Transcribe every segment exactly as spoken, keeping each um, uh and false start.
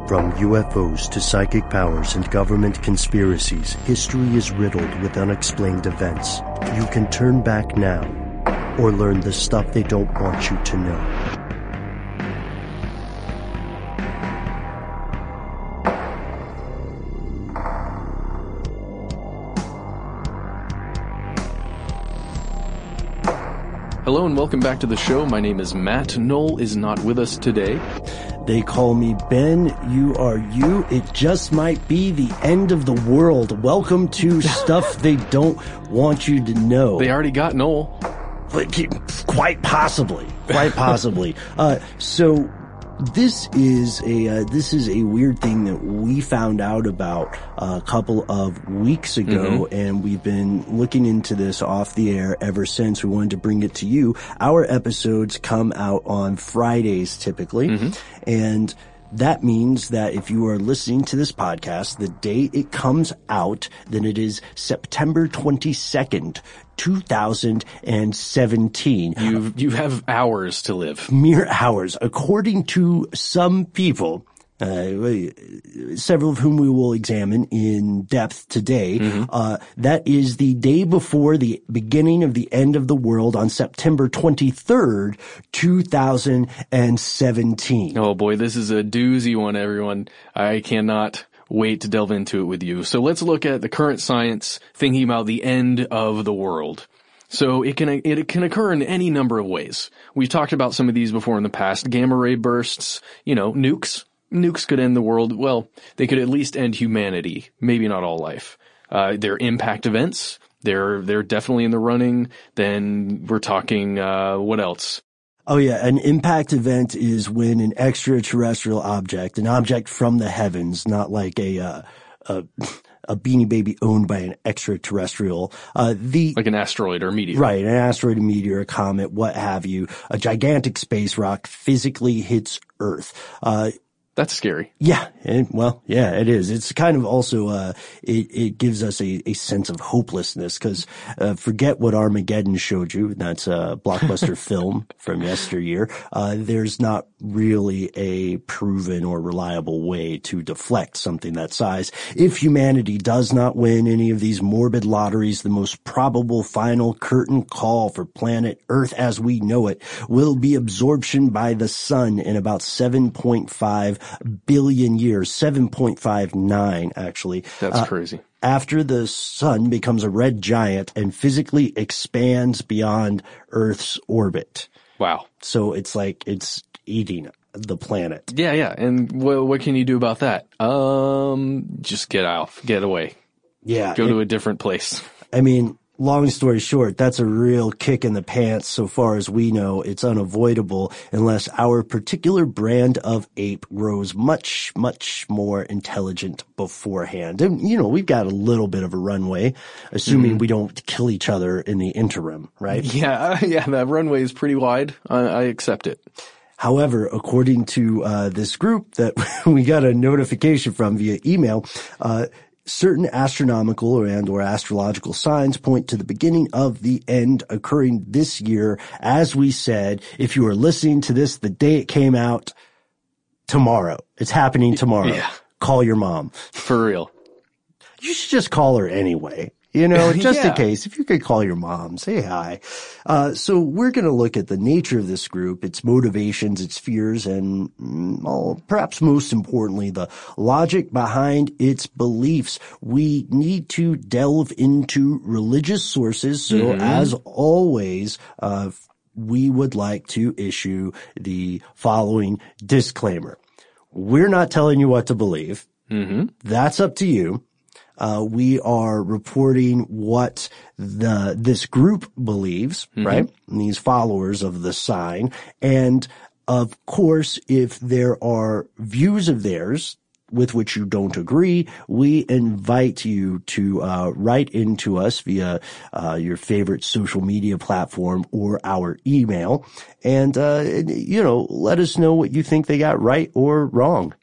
From U F Os to psychic powers and government conspiracies, history is riddled with unexplained events. You can turn back now, or learn the stuff they don't want you to know. Hello and welcome back to the show. My name is Matt. Noel is not with us today. They call me Ben. You are you. It just might be the end of the world. Welcome to Stuff They Don't Want You to Know. They already got Noel. Quite possibly. Quite possibly. uh, so this is a, uh, this is a weird thing that we found out about a couple of weeks ago, mm-hmm. and we've been looking into this off the air ever since. We wanted to bring it to you. Our episodes come out on Fridays typically, mm-hmm. and that means that if you are listening to this podcast, the day it comes out, then it is September twenty-second, two thousand seventeen. You you have hours to live. Mere hours. According to some people, uh, several of whom we will examine in depth today, mm-hmm. uh, that is the day before the beginning of the end of the world on September twenty-third, two thousand seventeen. Oh boy, this is a doozy one, everyone. I cannot wait to delve into it with you. So let's look at the current science thinking about the end of the world. So it can it can occur in any number of ways. We've talked about some of these before in the past. Gamma ray bursts, you know, nukes. Nukes could end the world. Well, they could at least end humanity. Maybe not all life. Uh, they're impact events. They're they're definitely in the running. Then we're talking uh what else? Oh yeah, an impact event is when an extraterrestrial object, an object from the heavens, not like a uh, a, a Beanie Baby owned by an extraterrestrial, uh the like an asteroid or a meteor. Right, an asteroid, a meteor, a comet, what have you, a gigantic space rock physically hits Earth. Uh That's scary. Yeah. And, well, yeah, it is. It's kind of also, uh, it, it gives us a, a sense of hopelessness because, uh, forget what Armageddon showed you. That's a blockbuster film from yesteryear. Uh, there's not really a proven or reliable way to deflect something that size. If humanity does not win any of these morbid lotteries, the most probable final curtain call for planet Earth as we know it will be absorption by the sun in about seven point five billion years, seven point five nine actually. That's uh, crazy. After the sun becomes a red giant and physically expands beyond Earth's orbit. Wow. So it's like it's eating the planet. Yeah, yeah. And what, what can you do about that? Um, just get off, get away. Yeah. Go it, to a different place. I mean, long story short, that's a real kick in the pants. So far as we know, it's unavoidable unless our particular brand of ape grows much, much more intelligent beforehand. And, you know, we've got a little bit of a runway, assuming mm-hmm. we don't kill each other in the interim, right? Yeah, yeah, that runway is pretty wide. I, I accept it. However, according to uh this group that we got a notification from via email, uh certain astronomical or and or astrological signs point to the beginning of the end occurring this year. As we said, if you are listening to this the day it came out, tomorrow. It's happening tomorrow. Yeah. Call your mom. For real. You should just call her anyway. You know, just yeah. in case, if you could call your mom, say hi. Uh, so we're going to look at the nature of this group, its motivations, its fears, and well, perhaps most importantly, the logic behind its beliefs. We need to delve into religious sources. So mm-hmm. as always, uh, we would like to issue the following disclaimer. We're not telling you what to believe. Mm-hmm. That's up to you. Uh, we are reporting what the, this group believes, mm-hmm. right? And these followers of the sign. And of course, if there are views of theirs with which you don't agree, we invite you to, uh, write into us via, uh, your favorite social media platform or our email. And, uh, you know, let us know what you think they got right or wrong.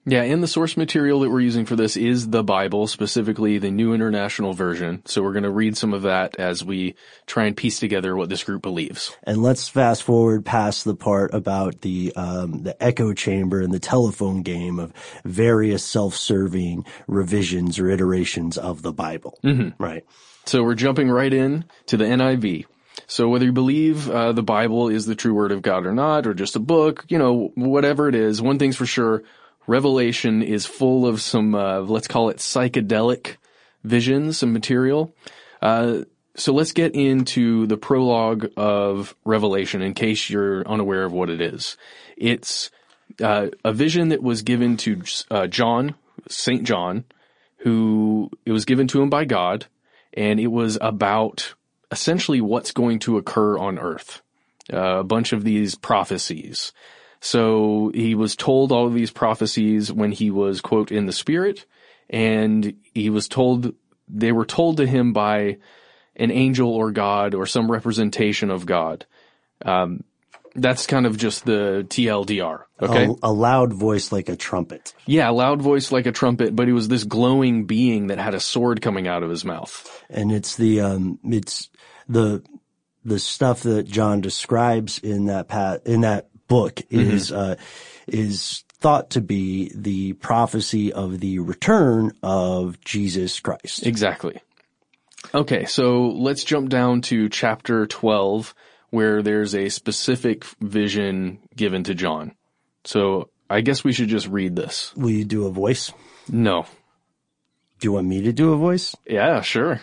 Yeah, and the source material that we're using for this is the Bible, specifically the New International Version. So we're going to read some of that as we try and piece together what this group believes. And let's fast forward past the part about the um, the echo chamber and the telephone game of various self-serving revisions or iterations of the Bible. Mm-hmm. Right. So we're jumping right in to the N I V. So whether you believe uh, the Bible is the true word of God or not, or just a book, you know, whatever it is, one thing's for sure, Revelation is full of some, uh, let's call it psychedelic visions, some material. Uh, so let's get into the prologue of Revelation in case you're unaware of what it is. It's uh, a vision that was given to uh, John, Saint John, who it was given to him by God, and it was about essentially what's going to occur on earth. Uh, a bunch of these prophecies. So he was told all of these prophecies when he was, quote, in the Spirit, and he was told, they were told to him by an angel or God or some representation of God. Um, that's kind of just the T L D R, okay? A, a loud voice like a trumpet. Yeah, a loud voice like a trumpet, but it was this glowing being that had a sword coming out of his mouth. And it's the, um, it's the, the stuff that John describes in that pat, in that book is, mm-hmm. uh, is thought to be the prophecy of the return of Jesus Christ. Exactly. Okay, so let's jump down to chapter twelve, where there's a specific vision given to John. So I guess we should just read this. Will you do a voice? No. Do you want me to do a voice? Yeah, sure.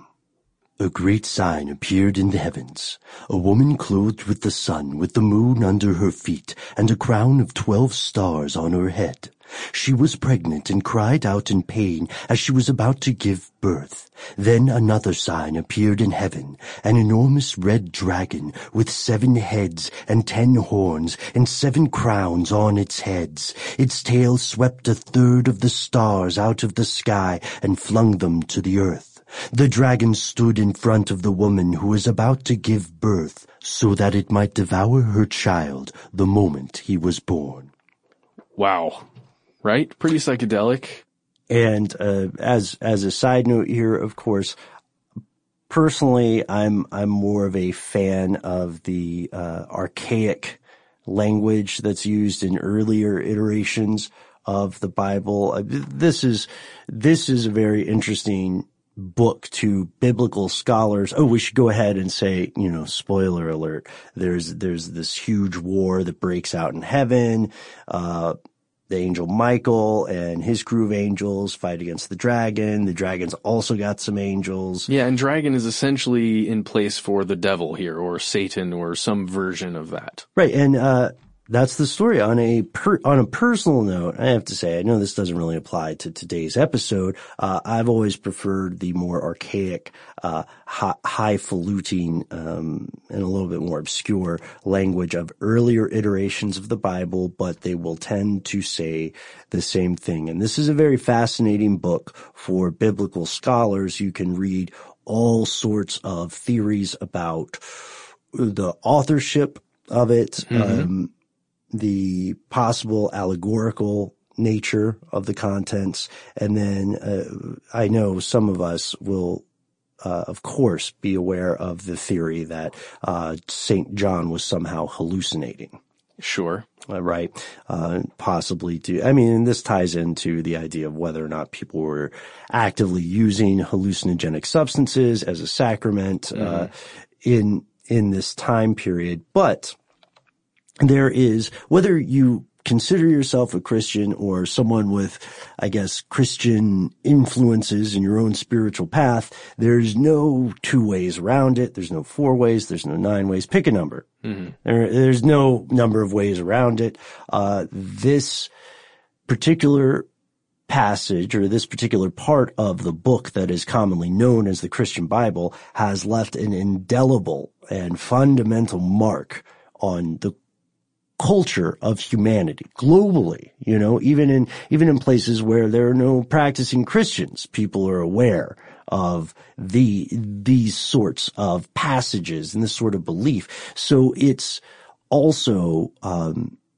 A great sign appeared in the heavens, a woman clothed with the sun, with the moon under her feet, and a crown of twelve stars on her head. She was pregnant and cried out in pain as she was about to give birth. Then another sign appeared in heaven, an enormous red dragon with seven heads and ten horns and seven crowns on its heads. Its tail swept a third of the stars out of the sky and flung them to the earth. The dragon stood in front of the woman who was about to give birth so that it might devour her child the moment he was born. Wow. Right? Pretty psychedelic. And uh, as as a side note here, of course, personally, I'm I'm more of a fan of the uh, archaic language that's used in earlier iterations of the Bible. Uh, this is this is a very interesting book to biblical scholars. Oh, we should go ahead and say, you know, spoiler alert. There's there's this huge war that breaks out in heaven. Uh, the angel Michael and his crew of angels fight against the dragon. The dragon's also got some angels. Yeah, and dragon is essentially in place for the devil here, or Satan, or some version of that. Right, and uh that's the story. On a per, on a personal note, I have to say, I know this doesn't really apply to today's episode. Uh, I've always preferred the more archaic, uh, high, highfalutin, um, and a little bit more obscure language of earlier iterations of the Bible, but they will tend to say the same thing. And this is a very fascinating book for biblical scholars. You can read all sorts of theories about the authorship of it, mm-hmm. um, the possible allegorical nature of the contents. And then uh, I know some of us will, uh, of course, be aware of the theory that uh, Saint John was somehow hallucinating. Sure. Uh, right. Uh, possibly do. I mean, and this ties into the idea of whether or not people were actively using hallucinogenic substances as a sacrament mm-hmm. uh, in in this time period. But there is, whether you consider yourself a Christian or someone with, I guess, Christian influences in your own spiritual path, there's no two ways around it. There's no four ways. There's no nine ways. Pick a number. Mm-hmm. There, there's no number of ways around it. Uh, this particular passage, or this particular part of the book that is commonly known as the Christian Bible, has left an indelible and fundamental mark on the culture of humanity globally. You know, even in even in places where there are no practicing Christians, people are aware of the these sorts of passages and this sort of belief. So it's also um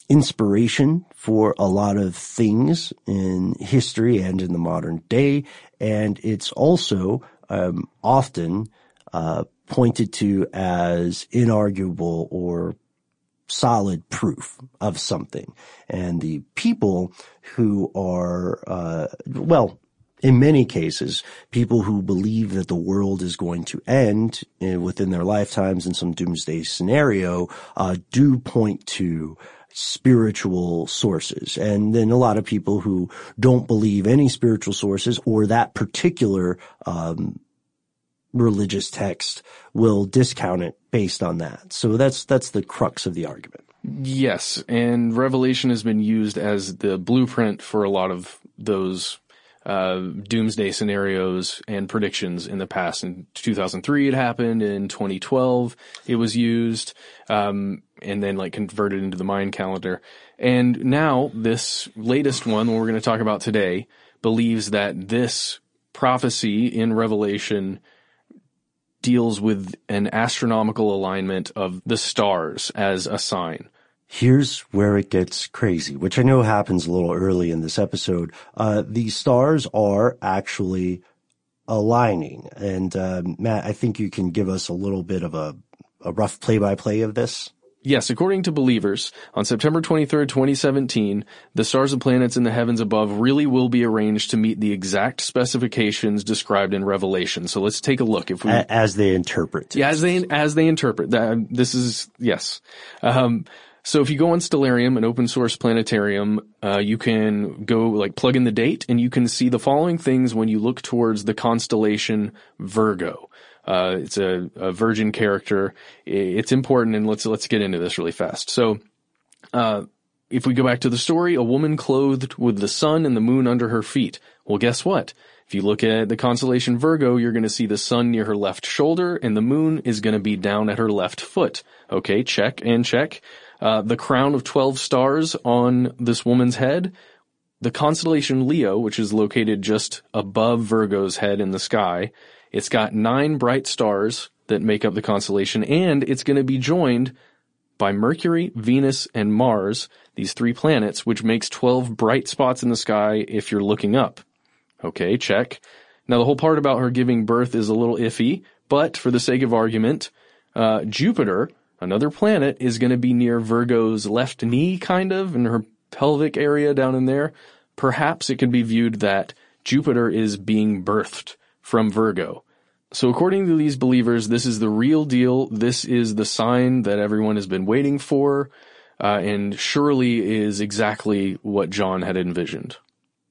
inspiration for a lot of things in history and in the modern day. And it's also um, often uh, pointed to as inarguable or solid proof of something. And the people who are, uh, well, in many cases, people who believe that the world is going to end uh, within their lifetimes in some doomsday scenario, uh, do point to spiritual sources. And then a lot of people who don't believe any spiritual sources or that particular, um, religious text will discount it based on that. So that's that's the crux of the argument. Yes, and Revelation has been used as the blueprint for a lot of those uh doomsday scenarios and predictions in the past. In two thousand three it happened, in twenty twelve it was used, um and then like converted into the Mayan calendar. And now this latest one, what we're going to talk about today, believes that this prophecy in Revelation deals with an astronomical alignment of the stars as a sign. Here's where it gets crazy, which I know happens a little early in this episode. Uh, the stars are actually aligning. And, uh, Matt, I think you can give us a little bit of a, a rough play-by-play of this. Yes, according to believers, on September twenty-third, twenty seventeen, the stars and planets in the heavens above really will be arranged to meet the exact specifications described in Revelation. So let's take a look. If we, as they interpret. Yeah, as they, as they interpret. That, this is, yes. Um, so if you go on Stellarium, an open source planetarium, uh, you can go like plug in the date and you can see the following things when you look towards the constellation Virgo. Uh, it's a, a virgin character. It's important, and let's, let's get into this really fast. So, uh, if we go back to the story, a woman clothed with the sun and the moon under her feet. Well, guess what? If you look at the constellation Virgo, you're going to see the sun near her left shoulder, and the moon is going to be down at her left foot. Okay, check and check. Uh, the crown of twelve stars on this woman's head. The constellation Leo, which is located just above Virgo's head in the sky, it's got nine bright stars that make up the constellation, and it's going to be joined by Mercury, Venus, and Mars, these three planets, which makes twelve bright spots in the sky if you're looking up. Okay, check. Now, the whole part about her giving birth is a little iffy, but for the sake of argument, uh, Jupiter, another planet, is going to be near Virgo's left knee, kind of, in her pelvic area down in there. Perhaps it could be viewed that Jupiter is being birthed from Virgo. So according to these believers, this is the real deal. This is the sign that everyone has been waiting for, uh, and surely is exactly what John had envisioned.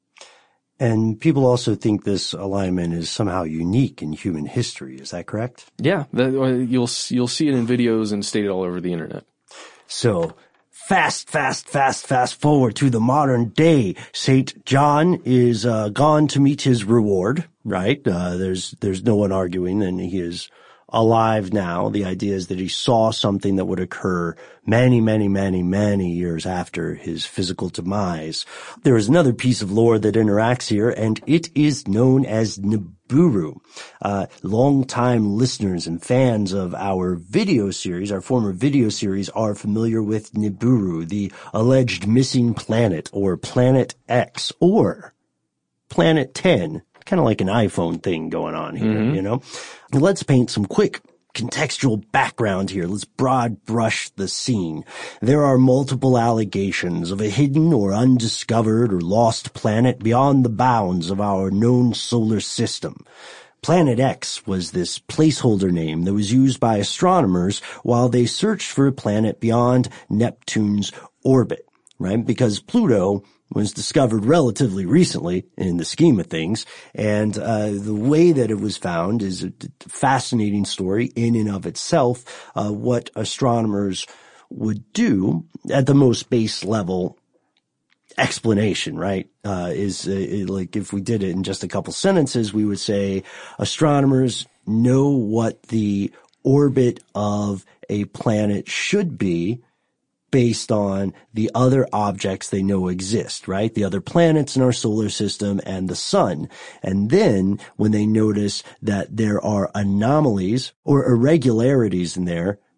And people also think this alignment is somehow unique in human history. Is that correct? Yeah, that, uh, you'll you'll see it in videos and stated all over the internet. So fast, fast, fast, fast forward to the modern day. Saint John is uh, gone to meet his reward, right? Uh, there's there's no one arguing, and he is alive now. The idea is that he saw something that would occur many, many, many, many years after his physical demise. There is another piece of lore that interacts here, and it is known as Nibiru. Uh, longtime listeners and fans of our video series, our former video series, are familiar with Nibiru, the alleged missing planet, or Planet X, or Planet ten. Kind of like an iPhone thing going on here, mm-hmm. you know? Let's paint some quick contextual background here. Let's broad brush the scene. There are multiple allegations of a hidden or undiscovered or lost planet beyond the bounds of our known solar system. Planet X was this placeholder name that was used by astronomers while they searched for a planet beyond Neptune's orbit, right? Because Pluto was discovered relatively recently in the scheme of things, and uh the way that it was found is a fascinating story in and of itself. Uh what astronomers would do at the most base level explanation, right, uh is uh, like if we did it in just a couple sentences, we would say astronomers know what the orbit of a planet should be based on the other objects they know exist, right? The other planets in our solar system and the sun. And then when they notice that there are anomalies or irregularities in there,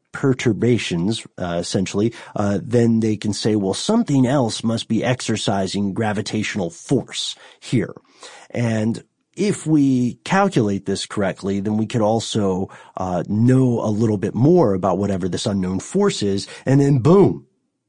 perturbations, uh, essentially, uh, then they can say, well, something else must be exercising gravitational force here. And if we calculate this correctly, then we could also uh, know a little bit more about whatever this unknown force is, and then boom,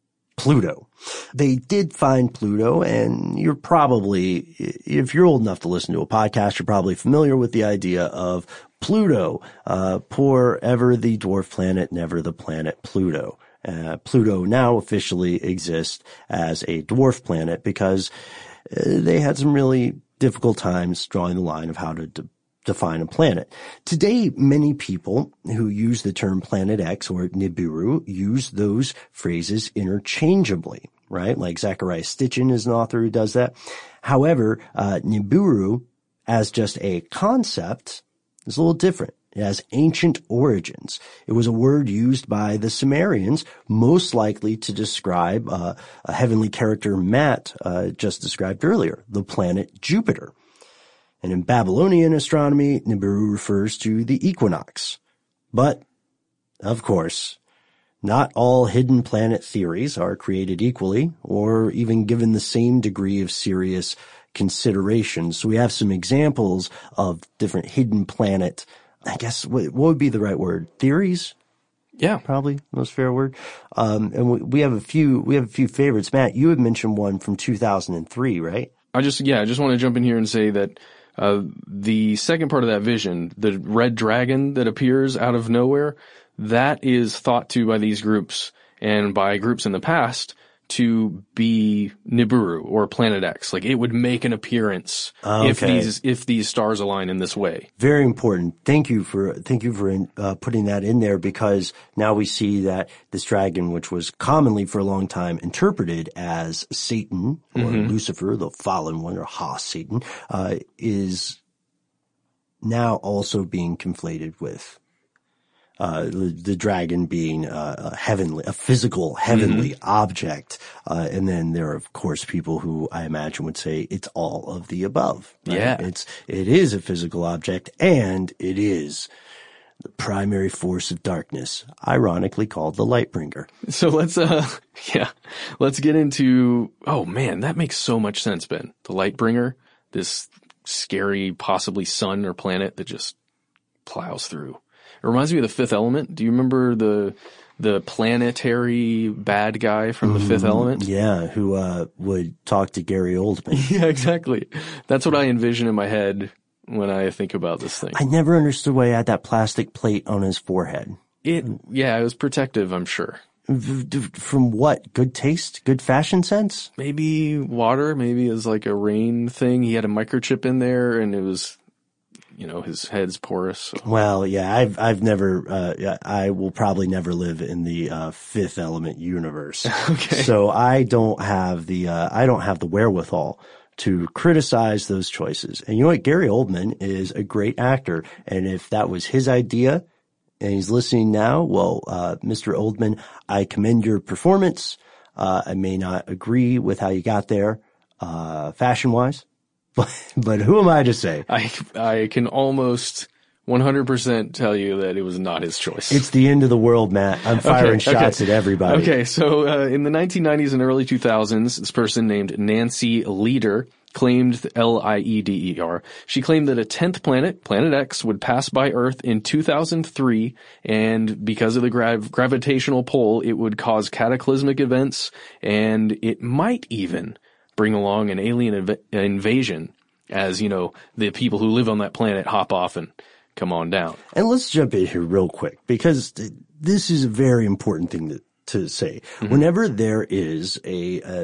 Pluto. They did find Pluto, and you're probably, if you're old enough to listen to a podcast, you're probably familiar with the idea of Pluto, uh, poor ever the dwarf planet, never the planet Pluto. Uh, Pluto now officially exists as a dwarf planet because uh, they had some really difficult times drawing the line of how to de- define a planet. Today, many people who use the term Planet X or Nibiru use those phrases interchangeably, right? Like Zachariah Stitchin is an author who does that. However, uh, Nibiru, as just a concept, is a little different. It has ancient origins. It was a word used by the Sumerians, most likely to describe uh, a heavenly character Matt uh, just described earlier, the planet Jupiter. And in Babylonian astronomy, Nibiru refers to the equinox. But, of course, not all hidden planet theories are created equally or even given the same degree of serious consideration. So we have some examples of different hidden planet, I guess, what would be the right word? Theories? Yeah. Probably the most fair word. Um, and we, we have a few, we have a few favorites. Matt, you had mentioned one from two thousand three, right? I just, yeah, I just want to jump in here and say that, uh, the second part of that vision, the red dragon that appears out of nowhere, that is thought to by these groups and by groups in the past to be Nibiru or Planet X. Like it would make an appearance okay. if these if these stars align in this way. Very important. Thank you for thank you for uh, putting that in there, because now we see that this dragon, which was commonly for a long time interpreted as Satan or mm-hmm. Lucifer, the fallen one, or Ha Satan, uh, is now also being conflated with Uh, the, the dragon being uh, a heavenly, a physical heavenly mm-hmm. object. Uh, and then there are, of course, people who I imagine would say it's all of the above. Right? Yeah. It's, it is a physical object, and it is the primary force of darkness, ironically called the Lightbringer. So let's, uh, yeah, let's get into, oh man, that makes so much sense, Ben. The Lightbringer, this scary, possibly sun or planet that just plows through. It reminds me of The Fifth Element. Do you remember the the planetary bad guy from The Fifth Element? Yeah, who uh would talk to Gary Oldman. Yeah, exactly. That's what I envision in my head when I think about this thing. I never understood why he had that plastic plate on his forehead. It, yeah, it was protective, I'm sure. From what? Good taste? Good fashion sense? Maybe water. Maybe it was like a rain thing. He had a microchip in there, and it was, you know, his head's porous. So. Well, yeah, I've, I've never, uh, I will probably never live in the, uh, Fifth Element universe. Okay. So I don't have the, uh, I don't have the wherewithal to criticize those choices. And you know what? Gary Oldman is a great actor. And if that was his idea and he's listening now, well, uh, Mister Oldman, I commend your performance. Uh, I may not agree with how you got there, uh, fashion wise. But, but who am I to say? I, I can almost one hundred percent tell you that it was not his choice. It's the end of the world, Matt. I'm firing okay, shots okay. at everybody. Okay, so uh, in the nineteen nineties and early two thousands, this person named Nancy Lieder claimed, L I E D E R, she claimed that a tenth planet, Planet X, would pass by Earth in two thousand three, and because of the grav- gravitational pull, it would cause cataclysmic events, and it might even bring along an alien inv- invasion as, you know, the people who live on that planet hop off and come on down. And let's jump in here real quick, because th- this is a very important thing to, to say. Mm-hmm. Whenever there is a, a,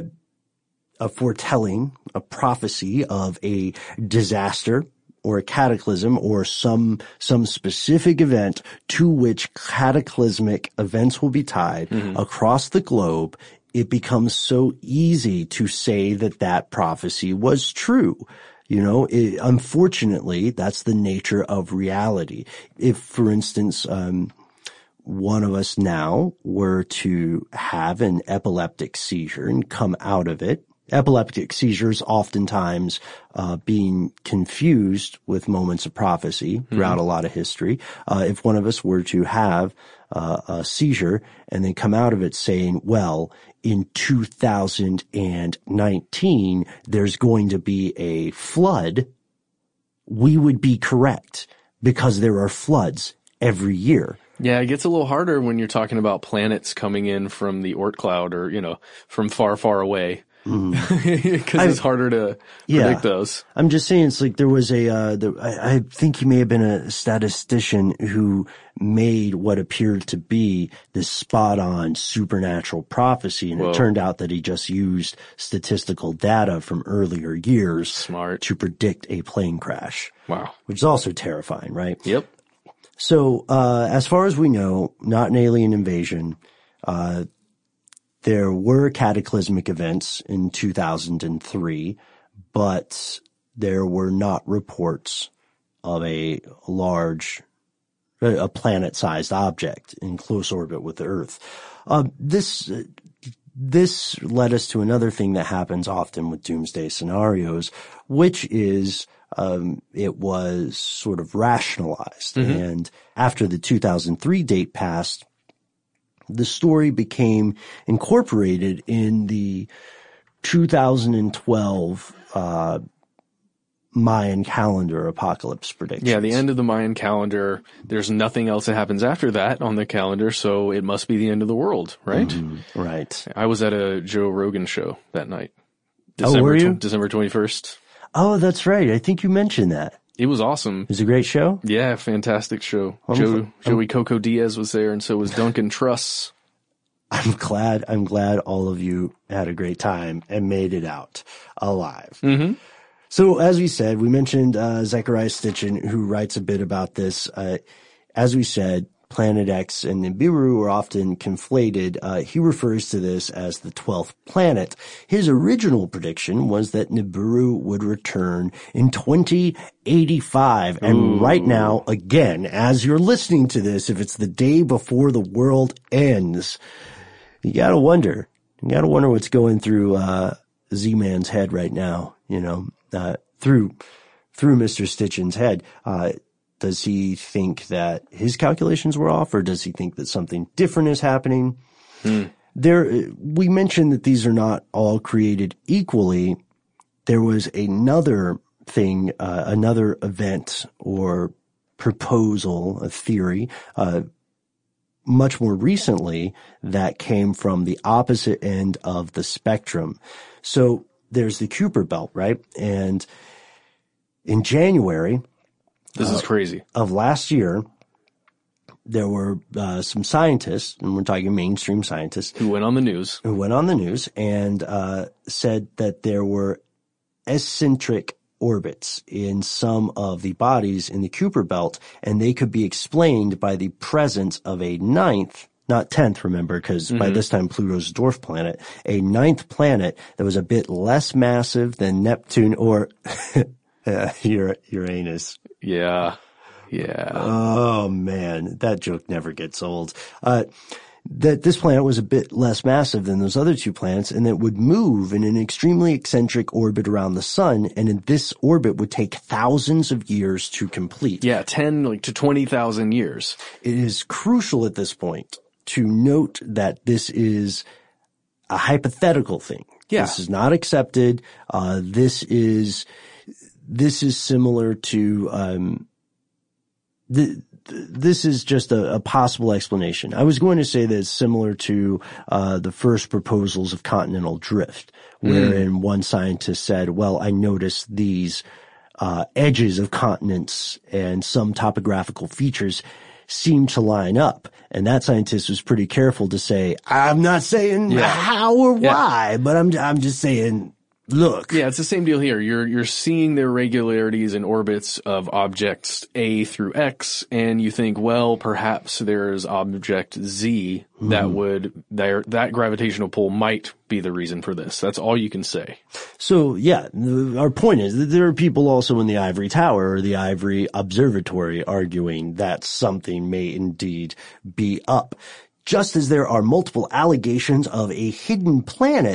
a foretelling, a prophecy of a disaster or a cataclysm or some, some specific event to which cataclysmic events will be tied mm-hmm. across the globe, it becomes so easy to say that that prophecy was true. You know, it, unfortunately, that's the nature of reality. If, for instance, um, one of us now were to have an epileptic seizure and come out of it, epileptic seizures oftentimes uh, being confused with moments of prophecy throughout mm-hmm. a lot of history. Uh, if one of us were to have uh, a seizure and then come out of it saying, well, in two thousand nineteen, there's going to be a flood, we would be correct because there are floods every year. Yeah, it gets a little harder when you're talking about planets coming in from the Oort cloud or, you know, from far, far away. Because mm. it's harder to yeah, predict those. I'm just saying, it's like there was a, uh, the, I, I think he may have been a statistician who made what appeared to be this spot on supernatural prophecy. And Whoa. It turned out that he just used statistical data from earlier years Smart. To predict a plane crash. Wow. Which is also terrifying, right? Yep. So, uh, as far as we know, not an alien invasion. Uh, There were cataclysmic events in two thousand three, but there were not reports of a large, a planet-sized object in close orbit with the Earth. Uh, this, this led us to another thing that happens often with doomsday scenarios, which is, um, it was sort of rationalized. Mm-hmm. And after the two thousand three date passed, the story became incorporated in the two thousand twelve uh Mayan calendar apocalypse predictions. Yeah, the end of the Mayan calendar. There's nothing else that happens after that on the calendar, so it must be the end of the world, right? Mm-hmm. Right. I was at a Joe Rogan show that night. December, oh, were you? December twenty-first. Oh, that's right. I think you mentioned that. It was awesome. It was a great show? Yeah, fantastic show. I'm Joe, f- Joey Coco Diaz was there, and so was Duncan Truss. I'm glad, I'm glad all of you had a great time and made it out alive. Mm-hmm. So as we said, we mentioned uh, Zecharia Sitchin, who writes a bit about this. Uh, as we said, Planet X and Nibiru are often conflated. Uh, he refers to this as the twelfth planet. His original prediction was that Nibiru would return in twenty eighty-five. And Ooh. Right now, again, as you're listening to this, if it's the day before the world ends, you gotta wonder. You gotta wonder what's going through uh Z-Man's head right now, you know, uh through through Mister Stitchin's head. Uh Does he think that his calculations were off, or does he think that something different is happening? Hmm. There, we mentioned that these are not all created equally. There was another thing, uh, another event or proposal, a theory, uh, much more recently that came from the opposite end of the spectrum. So there's the Kuiper Belt, right? And in January, This is crazy. Uh, of last year, there were uh, some scientists, and we're talking mainstream scientists, who went on the news, who went on the news and uh, said that there were eccentric orbits in some of the bodies in the Kuiper Belt, and they could be explained by the presence of a ninth, not tenth, remember, because mm-hmm. by this time Pluto's a dwarf planet, a ninth planet that was a bit less massive than Neptune or uh, Uranus. Yeah. Yeah. Oh man, that joke never gets old. Uh, that this planet was a bit less massive than those other two planets, and that would move in an extremely eccentric orbit around the sun, and in this orbit would take thousands of years to complete. Yeah, ten like to twenty thousand years. It is crucial at this point to note that this is a hypothetical thing. Yeah. This is not accepted. Uh, this is, this is similar to, um, the, this is just a, a possible explanation. I was going to say that it's similar to, uh, the first proposals of continental drift, wherein mm. one scientist said, well, I noticed these, uh, edges of continents and some topographical features seem to line up. And that scientist was pretty careful to say, I'm not saying yeah. how or yeah. why, but I'm, I'm just saying, look. Yeah, it's the same deal here. You're, you're seeing the irregularities in orbits of objects A through X, and you think, well, perhaps there's object Z mm-hmm. that would, there, that gravitational pull might be the reason for this. That's all you can say. So, yeah, the, our point is that there are people also in the ivory tower or the ivory observatory arguing that something may indeed be up. Just as there are multiple allegations of a hidden planet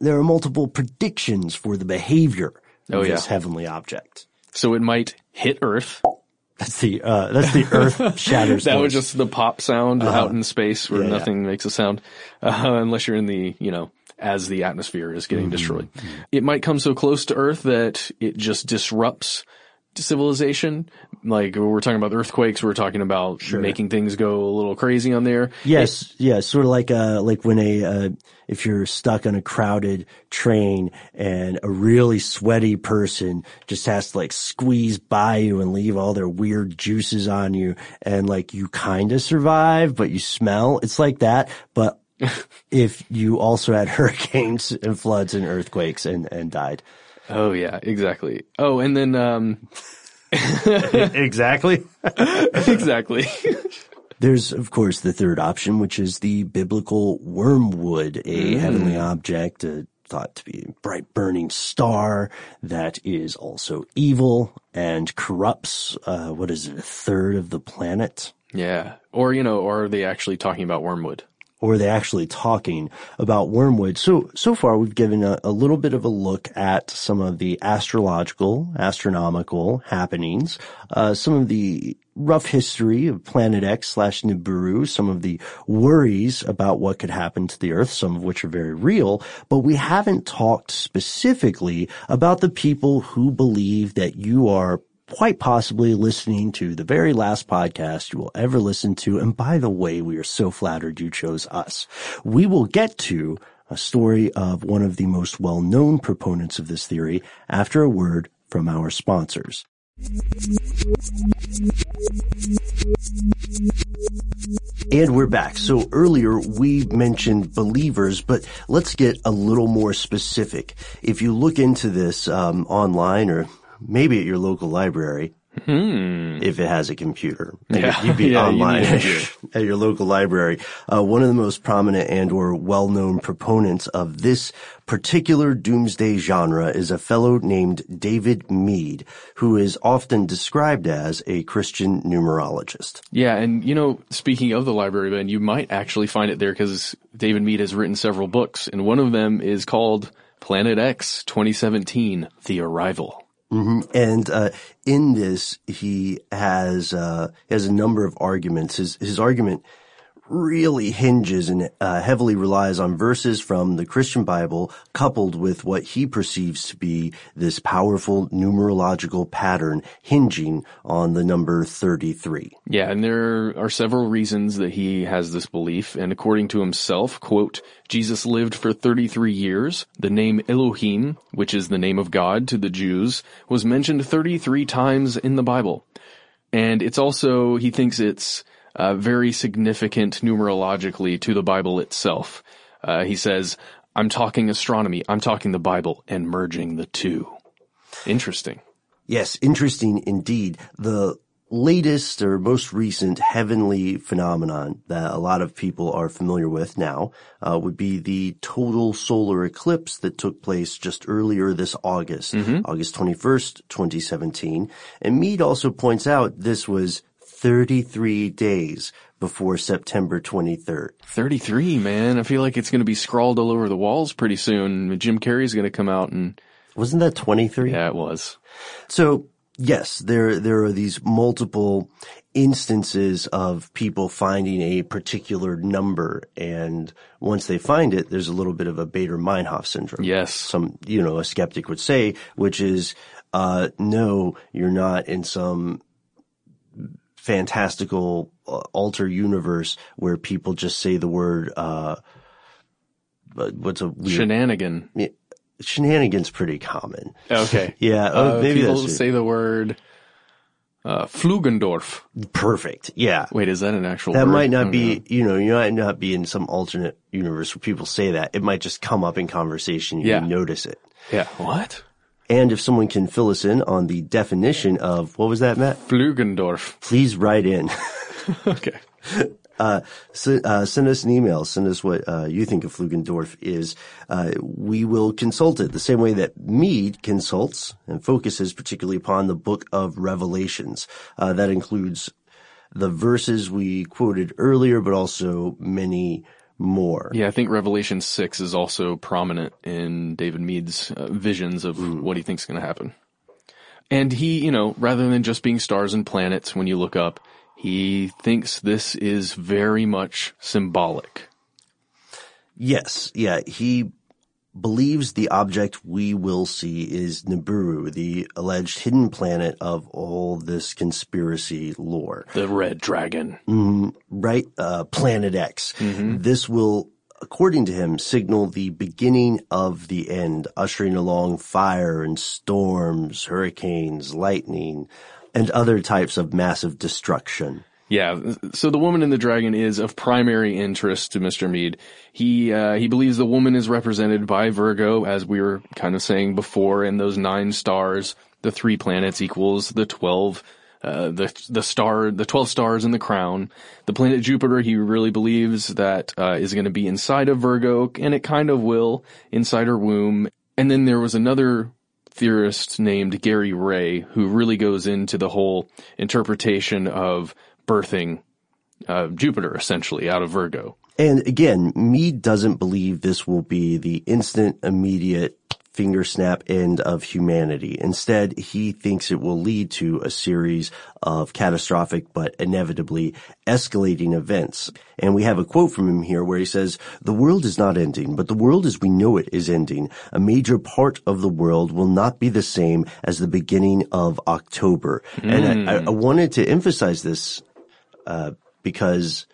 there are multiple predictions for the behavior of Oh, this yeah. heavenly object. So it might hit Earth. That's the uh, that's the Earth shatters. That voice. was just the pop sound Uh-huh. out in space where Yeah, yeah. nothing makes a sound, uh, unless you're in the, you know, as the atmosphere is getting Mm-hmm. destroyed. It might come so close to Earth that it just disrupts civilization. Like we're talking about earthquakes, we're talking about Sure. making things go a little crazy on there. Yes, yeah, sort of like uh like when a uh, if you're stuck on a crowded train and a really sweaty person just has to like squeeze by you and leave all their weird juices on you, and like you kind of survive, but you smell. It's like that, but if you also had hurricanes and floods and earthquakes and and died. Oh yeah, exactly. Oh, and then um Exactly. exactly. There's, of course, the third option, which is the biblical wormwood, a heavenly object uh, thought to be a bright burning star that is also evil and corrupts, uh, what is it, a third of the planet? Yeah. Or, you know, or are they actually talking about wormwood? Or are they actually talking about wormwood? So, so far we've given a, a little bit of a look at some of the astrological, astronomical happenings, uh, some of the rough history of Planet X slash Nibiru, some of the worries about what could happen to the Earth, some of which are very real, but we haven't talked specifically about the people who believe that you are quite possibly listening to the very last podcast you will ever listen to. And by the way, we are so flattered you chose us. We will get to a story of one of the most well-known proponents of this theory after a word from our sponsors. And we're back. So earlier we mentioned believers, but let's get a little more specific. If you look into this um, online or maybe at your local library, Hmm. if it has a computer, Yeah. you'd be Yeah, you online need a computer. at your local library. Uh, one of the most prominent and or well-known proponents of this particular doomsday genre is a fellow named David Meade, who is often described as a Christian numerologist. Yeah, and you know, speaking of the library, Ben, you might actually find it there because David Meade has written several books, and one of them is called Planet X twenty seventeen, The Arrival. Mm-hmm. And uh, in this, he has uh, he has a number of arguments. His his argument really hinges and uh, heavily relies on verses from the Christian Bible, coupled with what he perceives to be this powerful numerological pattern hinging on the number thirty-three. Yeah, and there are several reasons that he has this belief, and according to himself, quote, Jesus lived for thirty-three years. The name Elohim, which is the name of God to the Jews, was mentioned thirty-three times in the Bible. And it's also, he thinks it's uh, very significant numerologically to the Bible itself. Uh, he says, I'm talking astronomy, I'm talking the Bible, and merging the two. Interesting. Yes, interesting indeed. The latest or most recent heavenly phenomenon that a lot of people are familiar with now uh, would be the total solar eclipse that took place just earlier this August, mm-hmm. August twenty-first, twenty seventeen. And Meade also points out this was thirty-three days before September twenty-third. thirty-three, man. I feel like it's going to be scrawled all over the walls pretty soon. Jim Carrey's going to come out and... Wasn't that twenty-three? Yeah, it was. So, yes, there there are these multiple instances of people finding a particular number, and once they find it, there's a little bit of a Bader-Meinhof syndrome. Yes. Some, you know, a skeptic would say, which is, uh, no, you're not in some fantastical uh, alter universe where people just say the word, uh, what's a weird... Shenanigan. Yeah, shenanigan's pretty common. Okay. Yeah, Uh, maybe people that's it. say the word uh, Flugendorf. Perfect. Yeah. Wait, is that an actual That word? might not Oh, be, no. you know, you might not be in some alternate universe where people say that. It might just come up in conversation. You Yeah. notice it. Yeah. What? And if someone can fill us in on the definition of, what was that, Matt? Flugendorf. Please write in. Okay. Uh, so, uh, send us an email. Send us what uh, you think of Flugendorf is. Uh, we will consult it the same way that Meade consults and focuses particularly upon the book of Revelations. Uh, that includes the verses we quoted earlier, but also many more. Yeah, I think Revelation six is also prominent in David Meade's uh, visions of mm. what he thinks is going to happen. And he, you know, rather than just being stars and planets when you look up, he thinks this is very much symbolic. Yes, yeah, he believes the object we will see is Nibiru, the alleged hidden planet of all this conspiracy lore. The Red Dragon. Mm, right, uh, Planet X. Mm-hmm. This will, according to him, signal the beginning of the end, ushering along fire and storms, hurricanes, lightning, and other types of massive destruction. Yeah, so the woman in the dragon is of primary interest to Mister Meade. He uh, he believes the woman is represented by Virgo, as we were kind of saying before, and those nine stars, the three planets equals the twelve, uh, the the star, the twelve stars in the crown. The planet Jupiter, he really believes that uh, is going to be inside of Virgo, and it kind of will, inside her womb. And then there was another theorist named Gary Ray who really goes into the whole interpretation of birthing uh, Jupiter, essentially, out of Virgo. And again, Meade doesn't believe this will be the instant, immediate, finger snap end of humanity. Instead, he thinks it will lead to a series of catastrophic but inevitably escalating events. And we have a quote from him here where he says, "The world is not ending, but the world as we know it is ending. A major part of the world will not be the same as the beginning of October." Mm. And I, I wanted to emphasize this uh, because,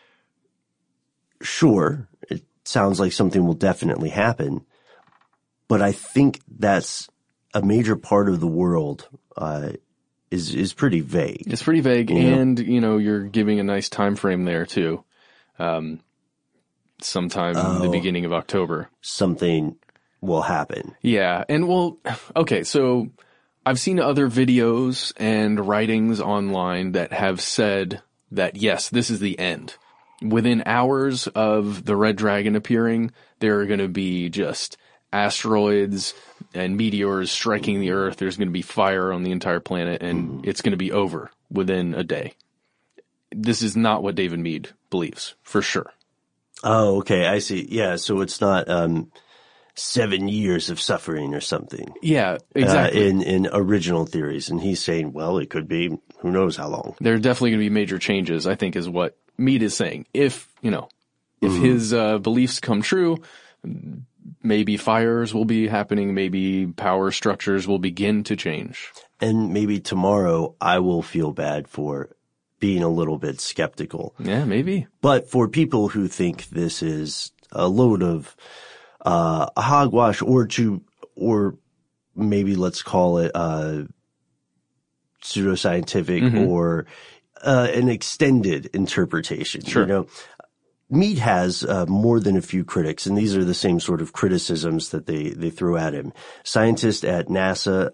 sure, it sounds like something will definitely happen. But I think that's a major part of the world uh, is is pretty vague. It's pretty vague, you and know? you know you're giving a nice time frame there too. Um, sometime oh, in the beginning of October, something will happen. Yeah, and well, okay, so I've seen other videos and writings online that have said that yes, this is the end. Within hours of the Red Dragon appearing, there are going to be just asteroids and meteors striking the Earth. There's going to be fire on the entire planet, and mm-hmm. it's going to be over within a day. This is not what David Meade believes, for sure. Oh, okay. I see. Yeah. So it's not um, seven years of suffering or something. Yeah, exactly. Uh, in, in original theories. And he's saying, well, it could be who knows how long. There are definitely going to be major changes, I think, is what Meade is saying. If, you know, if mm-hmm. his uh, beliefs come true, maybe fires will be happening, maybe power structures will begin to change. And maybe tomorrow I will feel bad for being a little bit skeptical. Yeah, maybe. But for people who think this is a load of uh, a hogwash, or to, or maybe let's call it uh, pseudoscientific mm-hmm. or uh, an extended interpretation, sure. you know, Meade has uh, more than a few critics, and these are the same sort of criticisms that they, they threw at him. Scientists at NASA,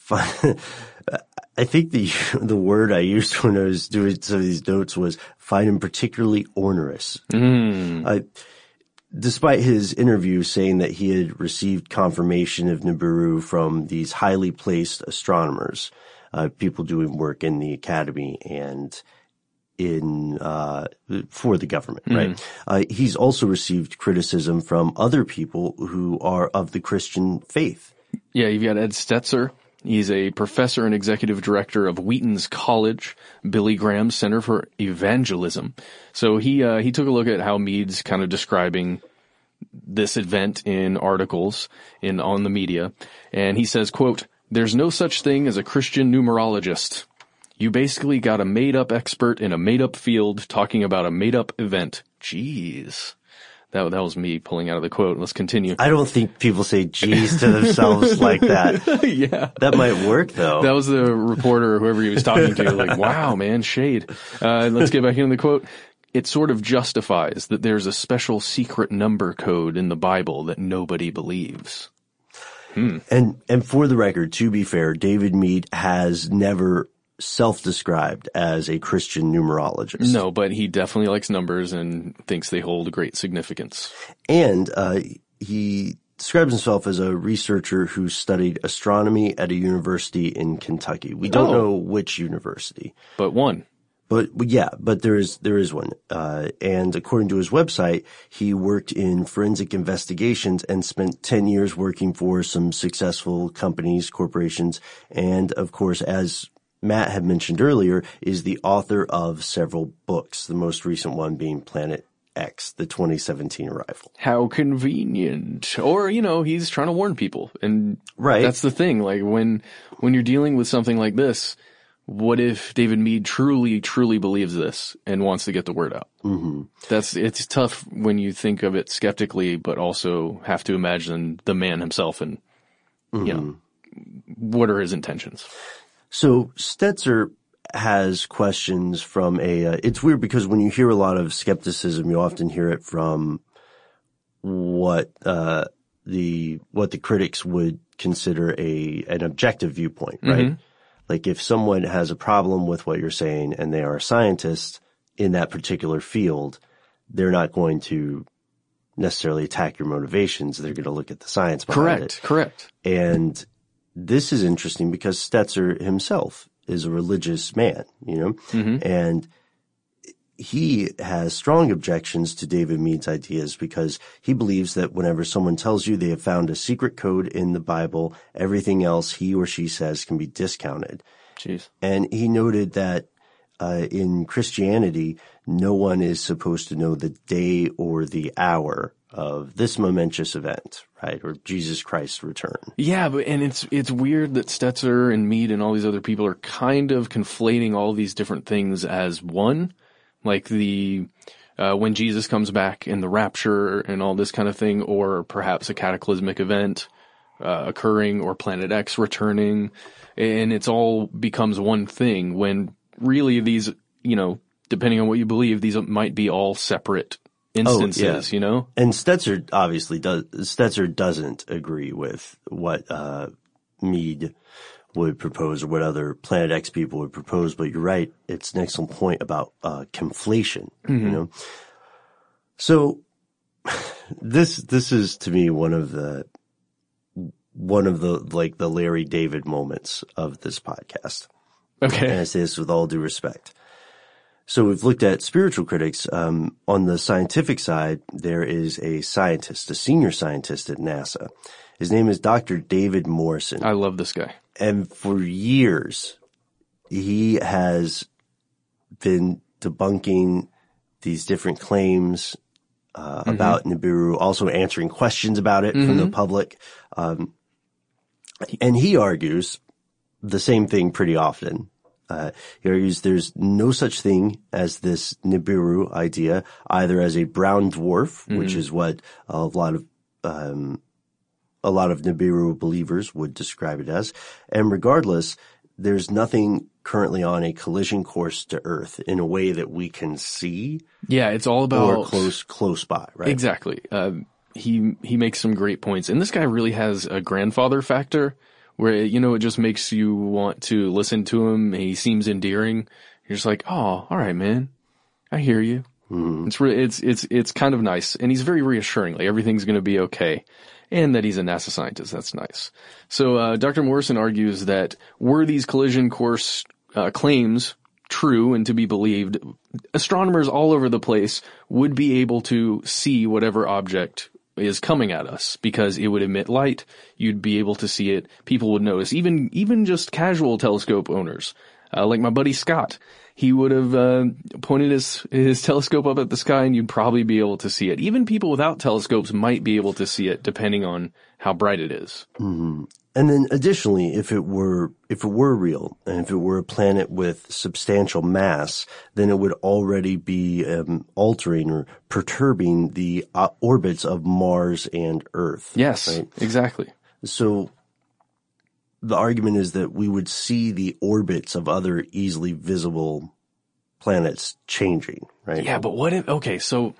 I think the the word I used when I was doing some of these notes was find him particularly onerous. Mm. Uh, despite his interview saying that he had received confirmation of Nibiru from these highly placed astronomers, uh, people doing work in the academy and in uh for the government, right? Mm. Uh, he's also received criticism from other people who are of the Christian faith. Yeah, you've got Ed Stetzer. He's a professor and executive director of Wheaton's College, Billy Graham Center for Evangelism. So he uh he took a look at how Meade's kind of describing this event in articles in on the media, and he says, quote, "There's no such thing as a Christian numerologist. You basically got a made-up expert in a made-up field talking about a made-up event." Jeez. That, that was me pulling out of the quote. Let's continue. I don't think people say geez to themselves like that. Yeah. That might work, though. That was the reporter or whoever he was talking to. Like, wow, man, shade. Uh, let's get back into the quote. "It sort of justifies that there's a special secret number code in the Bible that nobody believes." Hmm. And, and for the record, to be fair, David Meade has never self-described as a Christian numerologist. No, but he definitely likes numbers and thinks they hold great significance. And uh he describes himself as a researcher who studied astronomy at a university in Kentucky. We don't oh. know which university. But one. But yeah, but there is there is one. Uh, and according to his website, he worked in forensic investigations and spent ten years working for some successful companies, corporations, and of course, as Matt had mentioned earlier, is the author of several books, the most recent one being Planet X, the twenty seventeen arrival. How convenient. Or, you know, he's trying to warn people. And right. That's the thing. Like when, when you're dealing with something like this, what if David Meade truly, truly believes this and wants to get the word out? Mm-hmm. That's, it's tough when you think of it skeptically, but also have to imagine the man himself and, mm-hmm. you know, what are his intentions? So Stetzer has questions from a, uh, it's weird because when you hear a lot of skepticism, you often hear it from what, uh, the, what the critics would consider a, an objective viewpoint, right? Mm-hmm. Like if someone has a problem with what you're saying and they are a scientist in that particular field, they're not going to necessarily attack your motivations. They're going to look at the science behind correct, it. Correct, correct. And this is interesting because Stetzer himself is a religious man, you know, mm-hmm. and he has strong objections to David Meade's ideas because he believes that whenever someone tells you they have found a secret code in the Bible, everything else he or she says can be discounted. Jeez. And he noted that uh, in Christianity, no one is supposed to know the day or the hour of this momentous event, right? Or Jesus Christ's return. Yeah, but and it's it's weird that Stetzer and Meade and all these other people are kind of conflating all these different things as one, like the uh, when Jesus comes back and the rapture and all this kind of thing, or perhaps a cataclysmic event uh, occurring, or Planet X returning, and it's all becomes one thing. When really these, you know, depending on what you believe, these might be all separate instances, oh, yeah. you know? And Stetzer obviously does, Stetzer doesn't agree with what, uh, Meade would propose or what other Planet X people would propose, but you're right. It's an excellent point about, uh, conflation, mm-hmm. you know? So this, this is to me one of the, one of the, like the Larry David moments of this podcast. Okay. And I say this with all due respect. So we've looked at spiritual critics. Um, on the scientific side, there is a scientist, a senior scientist at NASA. His name is Doctor David Morrison. I love this guy. And for years, he has been debunking these different claims uh, mm-hmm. about Nibiru, also answering questions about it mm-hmm. from the public. Um, and he argues the same thing pretty often. Uh, he argues there's no such thing as this Nibiru idea, either as a brown dwarf, mm-hmm. which is what a lot of, um, a lot of Nibiru believers would describe it as. And regardless, there's nothing currently on a collision course to Earth in a way that we can see. Yeah, it's all about or close, close by, right? Exactly. Um, he, he makes some great points. And this guy really has a grandfather factor, where, you know, it just makes you want to listen to him. He seems endearing. You're just like, oh, all right, man. I hear you. Mm-hmm. It's really, it's, it's, it's kind of nice. And he's very reassuring. Like everything's going to be okay. And that he's a NASA scientist. That's nice. So, uh, Doctor Morrison argues that were these collision course, uh, claims true and to be believed, astronomers all over the place would be able to see whatever object is coming at us because it would emit light. You'd be able to see it. People would notice. Even, even just casual telescope owners, uh, like my buddy Scott, he would have, uh, pointed his, his telescope up at the sky and you'd probably be able to see it. Even people without telescopes might be able to see it depending on how bright it is. Mm-hmm. And then additionally, if it were, if it were real and if it were a planet with substantial mass, then it would already be um, altering or perturbing the uh, orbits of Mars and Earth. Yes, right? Exactly. So the argument is that we would see the orbits of other easily visible planets changing, right? Yeah, but what if, okay, so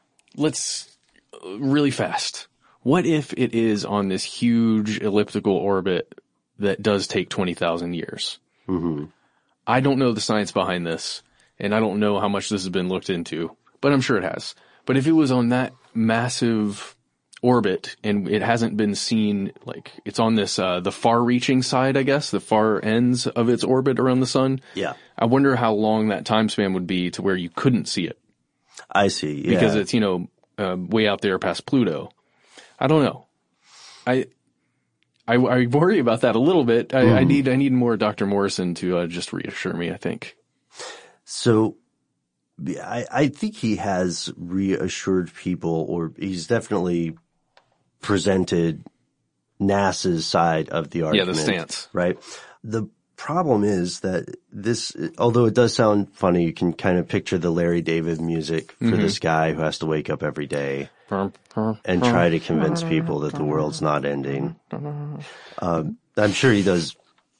let's really fast. What if it is on this huge elliptical orbit that does take twenty thousand years? Mm-hmm. I don't know the science behind this, and I don't know how much this has been looked into, but I'm sure it has. But if it was on that massive orbit, and it hasn't been seen, like, it's on this, uh, the far-reaching side, I guess, the far ends of its orbit around the sun. Yeah. I wonder how long that time span would be to where you couldn't see it. I see, yeah. Because it's, you know, uh, way out there past Pluto. I don't know. I, I, I worry about that a little bit. I, mm. I need, I need more Doctor Morrison to, uh, just reassure me, I think. So, I, I think he has reassured people, or he's definitely presented NASA's side of the argument. Yeah, the stance. Right? The problem is that this, although it does sound funny, you can kind of picture the Larry David music for mm-hmm. this guy who has to wake up every day and try to convince people that the world's not ending. Um, I'm sure he does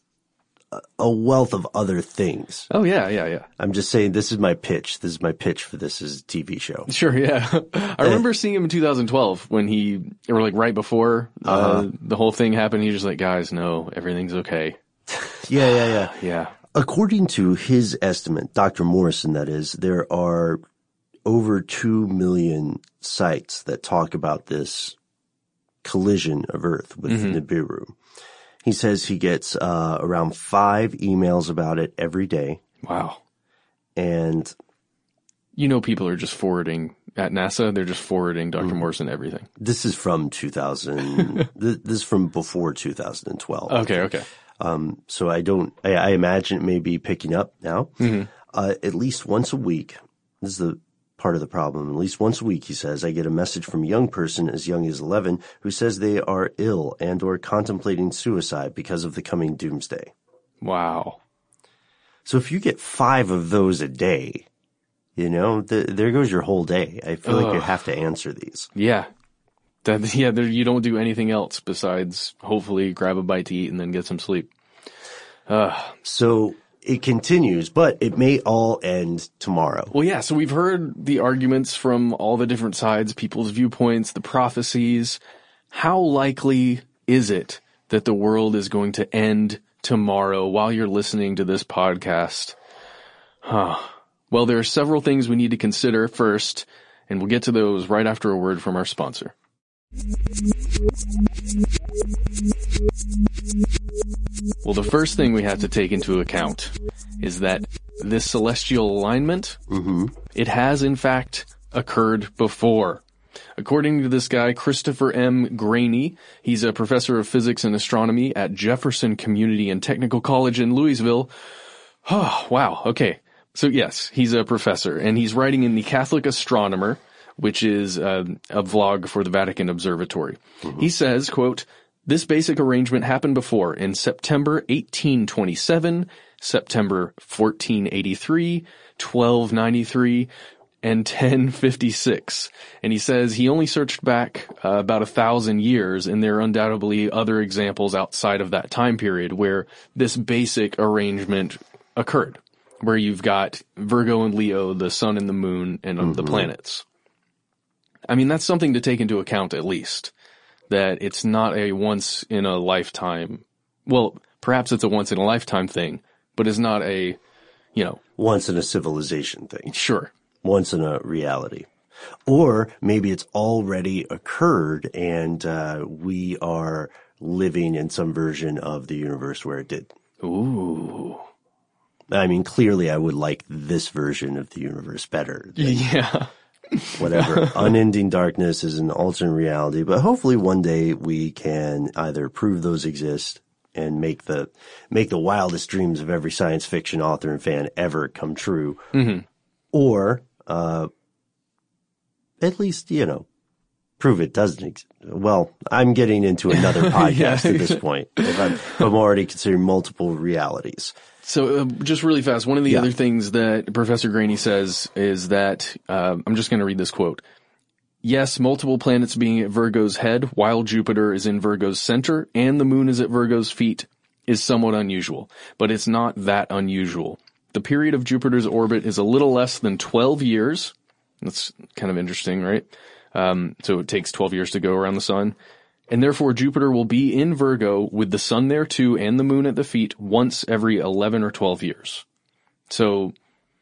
a wealth of other things. Oh, yeah, yeah, yeah. I'm just saying this is my pitch. This is my pitch for this as a T V show. Sure, yeah. I remember seeing him in two thousand twelve when he, or like right before uh, uh, the whole thing happened. He was just like, guys, no, everything's okay. Yeah, yeah, yeah. Yeah. According to his estimate, Doctor Morrison, that is, there are over two million sites that talk about this collision of Earth with mm-hmm. Nibiru. He says he gets uh, around five emails about it every day. Wow. And you know, people are just forwarding at NASA. They're just forwarding Doctor Mm-hmm. Morrison everything. This is from two thousand. This is from before two thousand twelve. Okay, okay. Um, so I don't, I, I imagine it may be picking up now. Mm-hmm. Uh, at least once a week. This is the part of the problem. At least once a week, he says, I get a message from a young person as young as eleven who says they are ill and or contemplating suicide because of the coming doomsday. Wow. So if you get five of those a day, you know, the, there goes your whole day. I feel Ugh. like you have to answer these. Yeah. That, yeah, there, you don't do anything else besides hopefully grab a bite to eat and then get some sleep. Uh. So it continues, but it may all end tomorrow. Well, yeah, so we've heard the arguments from all the different sides, people's viewpoints, the prophecies. How likely is it that the world is going to end tomorrow while you're listening to this podcast? Huh. Well, there are several things we need to consider first, and we'll get to those right after a word from our sponsor. Well, the first thing we have to take into account is that this celestial alignment, mm-hmm. it has in fact occurred before. According to this guy, Christopher M. Graney, he's a professor of physics and astronomy at Jefferson Community and Technical College in Louisville. Oh, wow. Okay. So yes, he's a professor, and he's writing in the Catholic Astronomer, which is uh, a vlog for the Vatican Observatory. Mm-hmm. He says, quote, this basic arrangement happened before in September eighteen twenty-seven, September fourteen eighty-three, twelve ninety-three, and ten fifty-six. And he says he only searched back uh, about a thousand years, and there are undoubtedly other examples outside of that time period where this basic arrangement occurred, where you've got Virgo and Leo, the sun and the moon, and mm-hmm. the planets. I mean, that's something to take into account at least, that it's not a once in a lifetime. Well, perhaps it's a once in a lifetime thing, but it's not a, you know. Once in a civilization thing. Sure. Once in a reality. Or maybe it's already occurred and uh, we are living in some version of the universe where it did. Ooh. I mean, clearly I would like this version of the universe better. Yeah. Whatever. Unending darkness is an alternate reality, but hopefully one day we can either prove those exist and make the make the wildest dreams of every science fiction author and fan ever come true, mm-hmm. or uh, at least, you know, prove it doesn't exist. Well, I'm getting into another podcast yeah. at this point. If I'm, if I'm already considering multiple realities. So uh, just really fast, one of the yeah. other things that Professor Graney says is that, uh, I'm just going to read this quote. Yes, multiple planets being at Virgo's head while Jupiter is in Virgo's center and the moon is at Virgo's feet is somewhat unusual, but it's not that unusual. The period of Jupiter's orbit is a little less than twelve years. That's kind of interesting, right? Um, so it takes twelve years to go around the sun. And therefore Jupiter will be in Virgo with the sun there too and the moon at the feet once every eleven or twelve years. So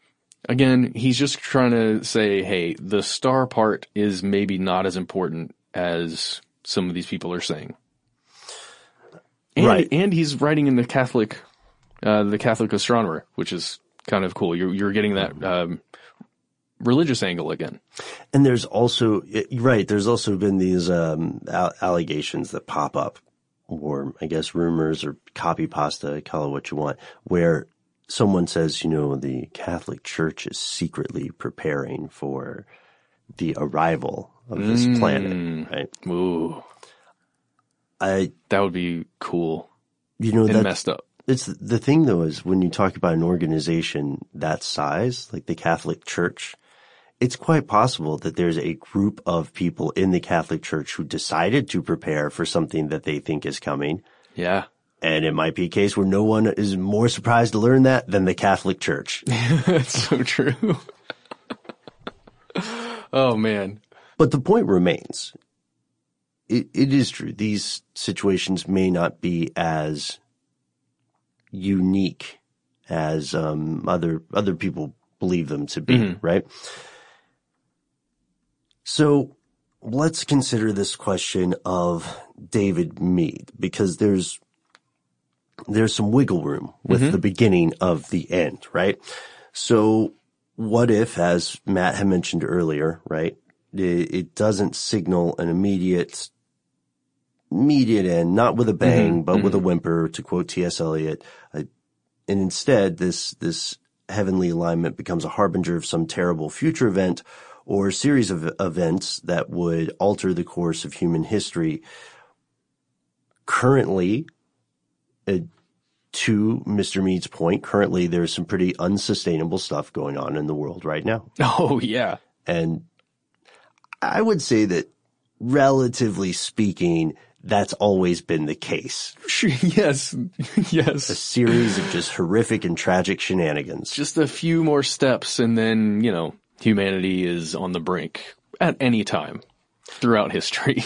again, he's just trying to say, hey, the star part is maybe not as important as some of these people are saying. And, right. And he's writing in the Catholic, uh, the Catholic Astronomer, which is kind of cool. You're, you're getting that, um, religious angle again. And there's also, right, there's also been these, um, allegations that pop up, or I guess rumors or copy pasta, call it what you want, where someone says, you know, the Catholic Church is secretly preparing for the arrival of this mm. planet, right? Ooh. I, that would be cool. You know, and that messed up. It's the thing though, is when you talk about an organization that size, like the Catholic Church, it's quite possible that there's a group of people in the Catholic Church who decided to prepare for something that they think is coming. Yeah. And it might be a case where no one is more surprised to learn that than the Catholic Church. That's so true. Oh, man. But the point remains. It, it is true. These situations may not be as unique as um, other other people believe them to be, mm-hmm. right? So let's consider this question of David Meade, because there's there's some wiggle room with mm-hmm. the beginning of the end, right? So what if, as Matt had mentioned earlier, right, it, it doesn't signal an immediate immediate end, not with a bang, mm-hmm. but mm-hmm. with a whimper, to quote T S Eliot, uh, and instead this this heavenly alignment becomes a harbinger of some terrible future event or series of events that would alter the course of human history. Currently, uh, to Mister Meade's point, currently there's some pretty unsustainable stuff going on in the world right now. Oh, yeah. And I would say that, relatively speaking, that's always been the case. Yes, yes. A series of just horrific and tragic shenanigans. Just a few more steps and then, you know, humanity is on the brink at any time throughout history.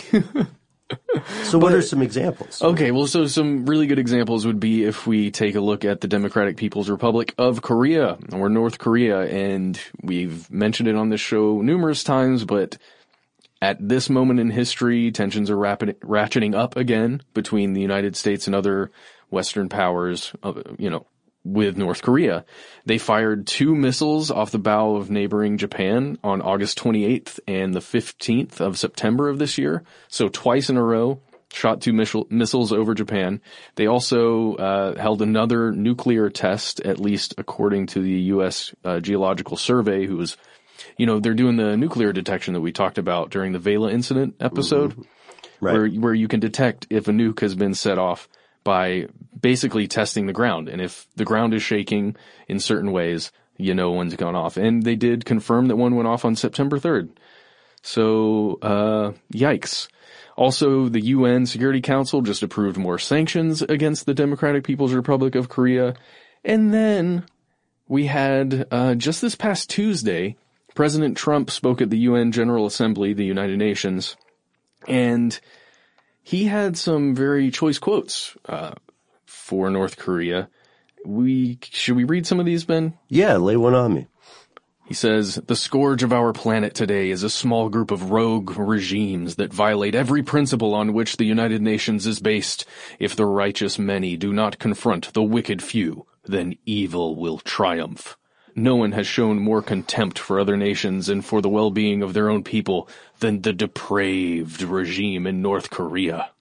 So what but, are some examples? Okay, well, so some really good examples would be if we take a look at the Democratic People's Republic of Korea, or North Korea, and we've mentioned it on this show numerous times, but at this moment in history, tensions are rapid, ratcheting up again between the United States and other Western powers, uh, you know, with North Korea. They fired two missiles off the bow of neighboring Japan on August twenty-eighth and the fifteenth of September of this year. So twice in a row, shot two missile, missiles over Japan. They also uh, held another nuclear test, at least according to the U S uh, Geological Survey, who was, you know, they're doing the nuclear detection that we talked about during the Vela incident episode, mm-hmm. right. where where you can detect if a nuke has been set off by basically testing the ground. And if the ground is shaking in certain ways, you know one's gone off. And they did confirm that one went off on September third. So, uh, yikes. Also, the U N Security Council just approved more sanctions against the Democratic People's Republic of Korea. And then we had, uh, just this past Tuesday, President Trump spoke at the U N General Assembly, the United Nations, and he had some very choice quotes uh, for North Korea. We should we read some of these, Ben? Yeah, lay one on me. He says, "The scourge of our planet today is a small group of rogue regimes that violate every principle on which the United Nations is based. If the righteous many do not confront the wicked few, then evil will triumph. No one has shown more contempt for other nations and for the well-being of their own people than the depraved regime in North Korea."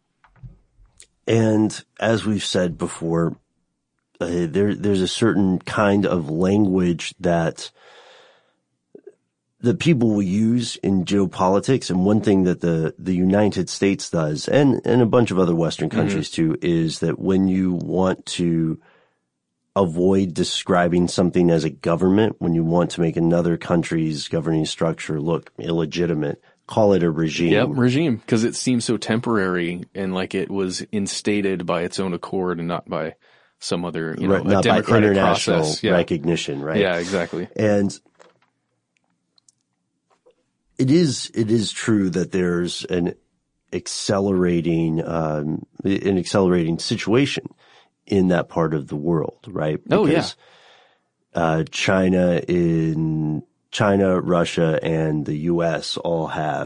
And as we've said before, uh, there there's a certain kind of language that that people will use in geopolitics, and one thing that the the United States does, and and a bunch of other Western countries mm-hmm. too, is that when you want to avoid describing something as a government, when you want to make another country's governing structure look illegitimate, call it a regime. Yep, regime, because it seems so temporary and like it was instated by its own accord and not by some other, you know, right, not a democratic by international process. Yeah. recognition, right? Yeah, exactly. And it is it is true that there's an accelerating um, an accelerating situation in that part of the world, right? Because, oh, yeah. Uh, China in China, Russia, and the U S all have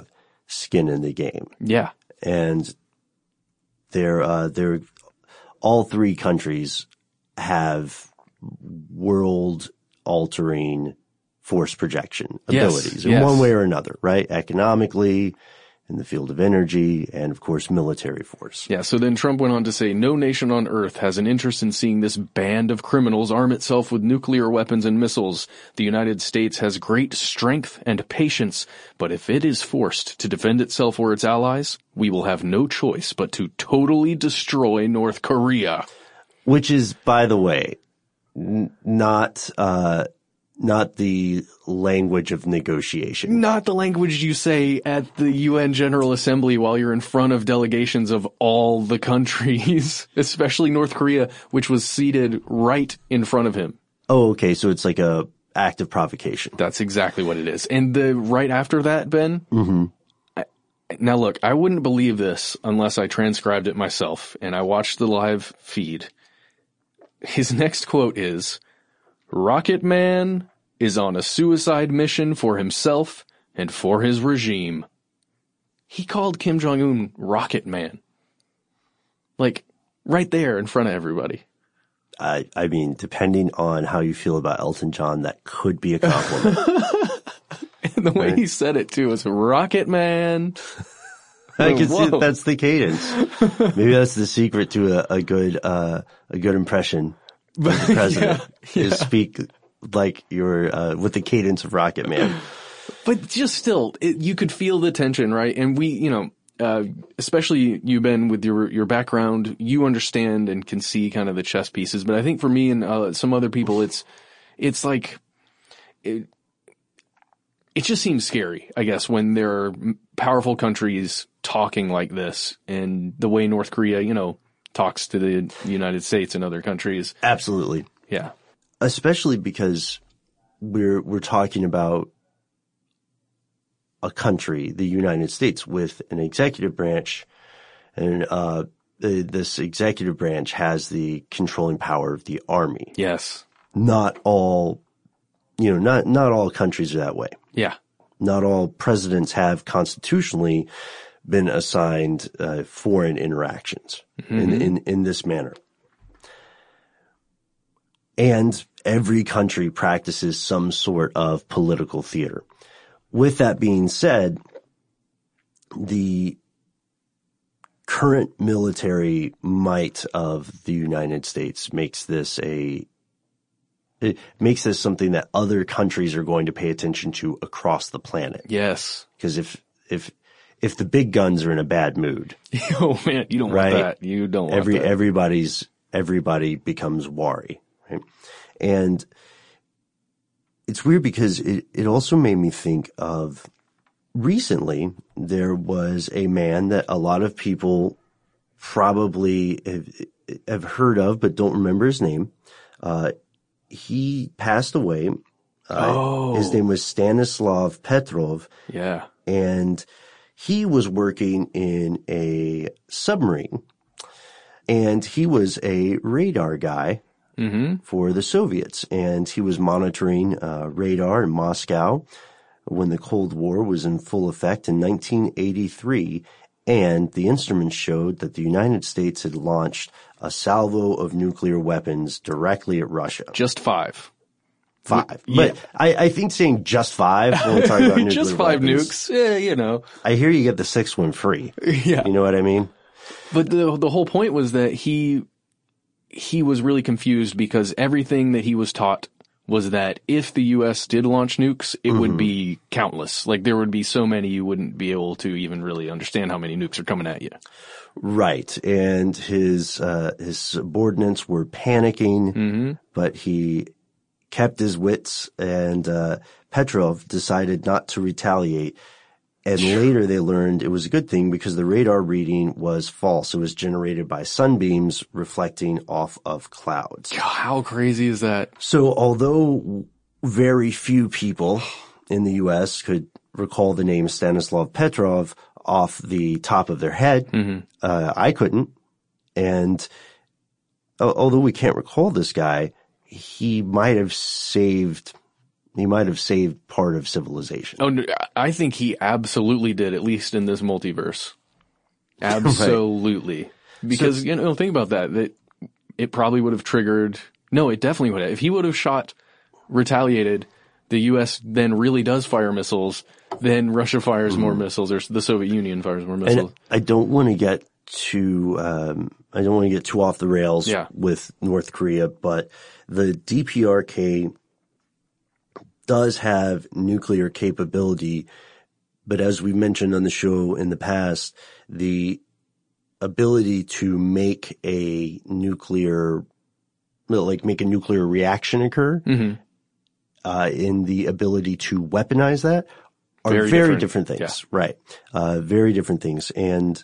skin in the game. Yeah. And they're, uh, they're, all three countries have world altering force projection abilities yes, in yes. one way or another, right? Economically, in the field of energy, and of course military force. Yeah, so then Trump went on to say, no nation on earth has an interest in seeing this band of criminals arm itself with nuclear weapons and missiles. The United States has great strength and patience, but if it is forced to defend itself or its allies, we will have no choice but to totally destroy North Korea. Which is, by the way, n- not, uh, not the language of negotiation. Not the language you say at the U N General Assembly while you're in front of delegations of all the countries, especially North Korea, which was seated right in front of him. Oh, okay. So it's like a act of provocation. That's exactly what it is. And the right after that, Ben, mm-hmm. I, now look, I wouldn't believe this unless I transcribed it myself and I watched the live feed. His next quote is, Rocket Man is on a suicide mission for himself and for his regime. He called Kim Jong-un Rocket Man. Like, right there in front of everybody. I, I mean, depending on how you feel about Elton John, that could be a compliment. And the way right? he said it too was Rocket Man. I can Whoa. see that's the cadence. Maybe that's the secret to a, a good, uh, a good impression of the president yeah, yeah. is speak like you're, uh, with the cadence of Rocket Man. But just still, it, you could feel the tension, right? And we, you know, uh, especially you, Ben, with your, your background, you understand and can see kind of the chess pieces. But I think for me and, uh, some other people, it's, it's like, it, it just seems scary, I guess, when there are powerful countries talking like this and the way North Korea, you know, talks to the United States and other countries. Absolutely. Yeah. Especially because we're, we're talking about a country, the United States, with an executive branch, and, uh, the, this executive branch has the controlling power of the army. Yes. Not all, you know, not, not all countries are that way. Yeah. Not all presidents have constitutionally been assigned uh, foreign interactions mm-hmm. in, in, in this manner. And every country practices some sort of political theater. With that being said, the current military might of the United States makes this a It makes this something that other countries are going to pay attention to across the planet. Yes. Because if, if, if the big guns are in a bad mood. Oh man, you don't right? want that. You don't want Every, that. Everybody's, everybody becomes wary. Right? And it's weird because it, it also made me think of recently there was a man that a lot of people probably have, have heard of, but don't remember his name. Uh, He passed away. Uh, oh. His name was Stanislav Petrov. Yeah. And he was working in a submarine. And he was a radar guy mm-hmm. for the Soviets. And he was monitoring uh, radar in Moscow when the Cold War was in full effect in nineteen eighty-three. And the instruments showed that the United States had launched a salvo of nuclear weapons directly at Russia. Just five. Five. Yeah. But I, I think saying just five when we're talking about nuclear just five weapons, nukes. Yeah, you know. I hear you get the sixth one free. Yeah. You know what I mean? But the the whole point was that he he was really confused because everything that he was taught was that if the U S did launch nukes, it mm-hmm. would be countless. Like there would be so many you wouldn't be able to even really understand how many nukes are coming at you. Right. And his, uh, his subordinates were panicking, mm-hmm. but he kept his wits, and, uh, Petrov decided not to retaliate. And later they learned it was a good thing because the radar reading was false. It was generated by sunbeams reflecting off of clouds. God, how crazy is that? So although very few people in the U S could recall the name Stanislav Petrov off the top of their head, mm-hmm. uh, I couldn't. And uh, although we can't recall this guy, he might have saved He might have saved part of civilization. Oh, no, I think he absolutely did, at least in this multiverse. Absolutely. Right. Because, so, you know, think about that. That it probably would have triggered, no, it definitely would have. If he would have shot, retaliated, the U S then really does fire missiles, then Russia fires mm-hmm. more missiles, or the Soviet Union fires more missiles. And I don't want to get too, um, I don't want to get too off the rails yeah. with North Korea, but the D P R K does have nuclear capability, but as we mentioned on the show in the past, the ability to make a nuclear, like make a nuclear reaction occur, mm-hmm. uh, and the ability to weaponize that are very, very different. different things, yeah. right? Uh, very different things. And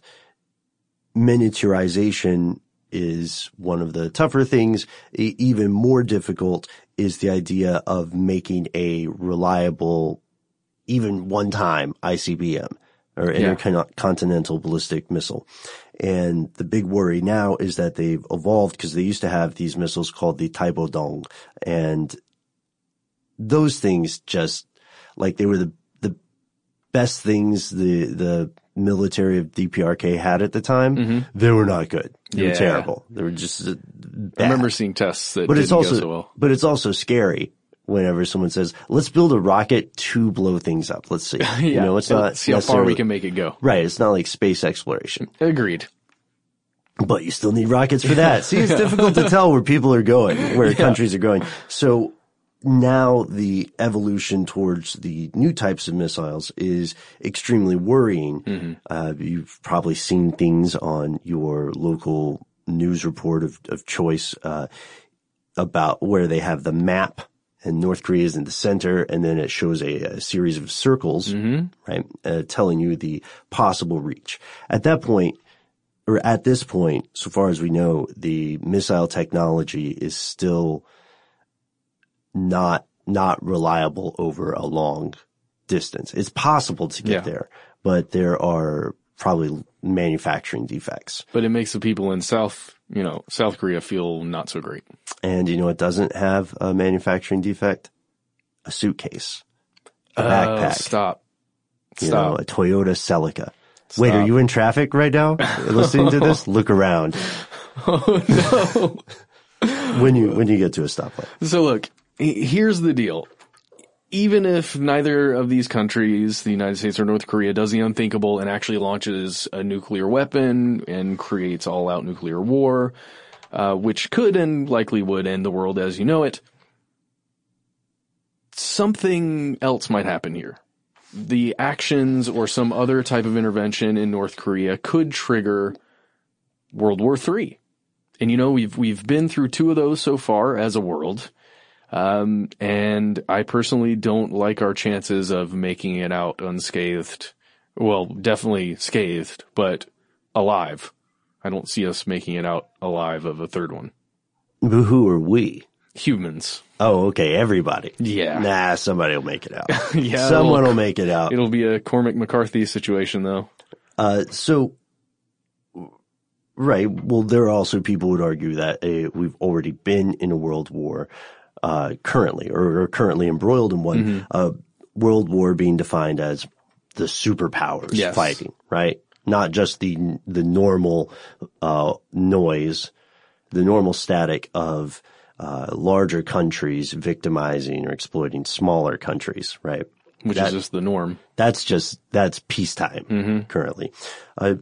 miniaturization is one of the tougher things. E- even more difficult is the idea of making a reliable, even one-time I C B M, or yeah. intercontinental ballistic missile. And the big worry now is that they've evolved, because they used to have these missiles called the Taibodong, and those things just, like, they were the the best things the the military of D P R K had at the time. Mm-hmm. They were not good. They yeah. were terrible. They were just uh, bad. I remember seeing tests that but didn't it's also, go so well. But it's also scary whenever someone says, let's build a rocket to blow things up. Let's see. yeah. You know, it's not Let's see how far we can make it go. Right. It's not like space exploration. Agreed. But you still need rockets for that. See, it's difficult to tell where people are going, where yeah. countries are going. So now the evolution towards the new types of missiles is extremely worrying. Mm-hmm. Uh, you've probably seen things on your local news report of, of choice, uh, about where they have the map and North Korea is in the center, and then it shows a, a series of circles, mm-hmm. right, uh, telling you the possible reach. At that point, or at this point, so far as we know, the missile technology is still not not reliable over a long distance. It's possible to get yeah. there, but there are probably manufacturing defects. But it makes the people in South, you know, South Korea feel not so great. And you know what doesn't have a manufacturing defect? A suitcase. A uh, backpack. Stop. You Stop. know, a Toyota Celica. Stop. Wait, are you in traffic right now? Listening to this? Look around. Oh no. when you when you get to a stoplight. So look, here's the deal. Even if neither of these countries, the United States or North Korea, does the unthinkable and actually launches a nuclear weapon and creates all-out nuclear war, uh, which could and likely would end the world as you know it, something else might happen here. The actions or some other type of intervention in North Korea could trigger World War Three. And you know, we've we've been through two of those so far as a world. Um, and I personally don't like our chances of making it out unscathed. Well, definitely scathed, but alive. I don't see us making it out alive of a third one. But who are we? Humans. Oh, okay. Everybody. Yeah. Nah, somebody will make it out. yeah. Someone will make it out. It'll be a Cormac McCarthy situation though. Uh, so, right. Well, there are also people who would argue that uh, we've already been in a world war. Uh, currently, or, or currently embroiled in one, mm-hmm. uh, world war being defined as the superpowers yes. fighting, right? Not just the, the normal, uh, noise, the normal static of, uh, larger countries victimizing or exploiting smaller countries, right? Which that, is just the norm. That's just, that's peacetime mm-hmm. currently. Uh,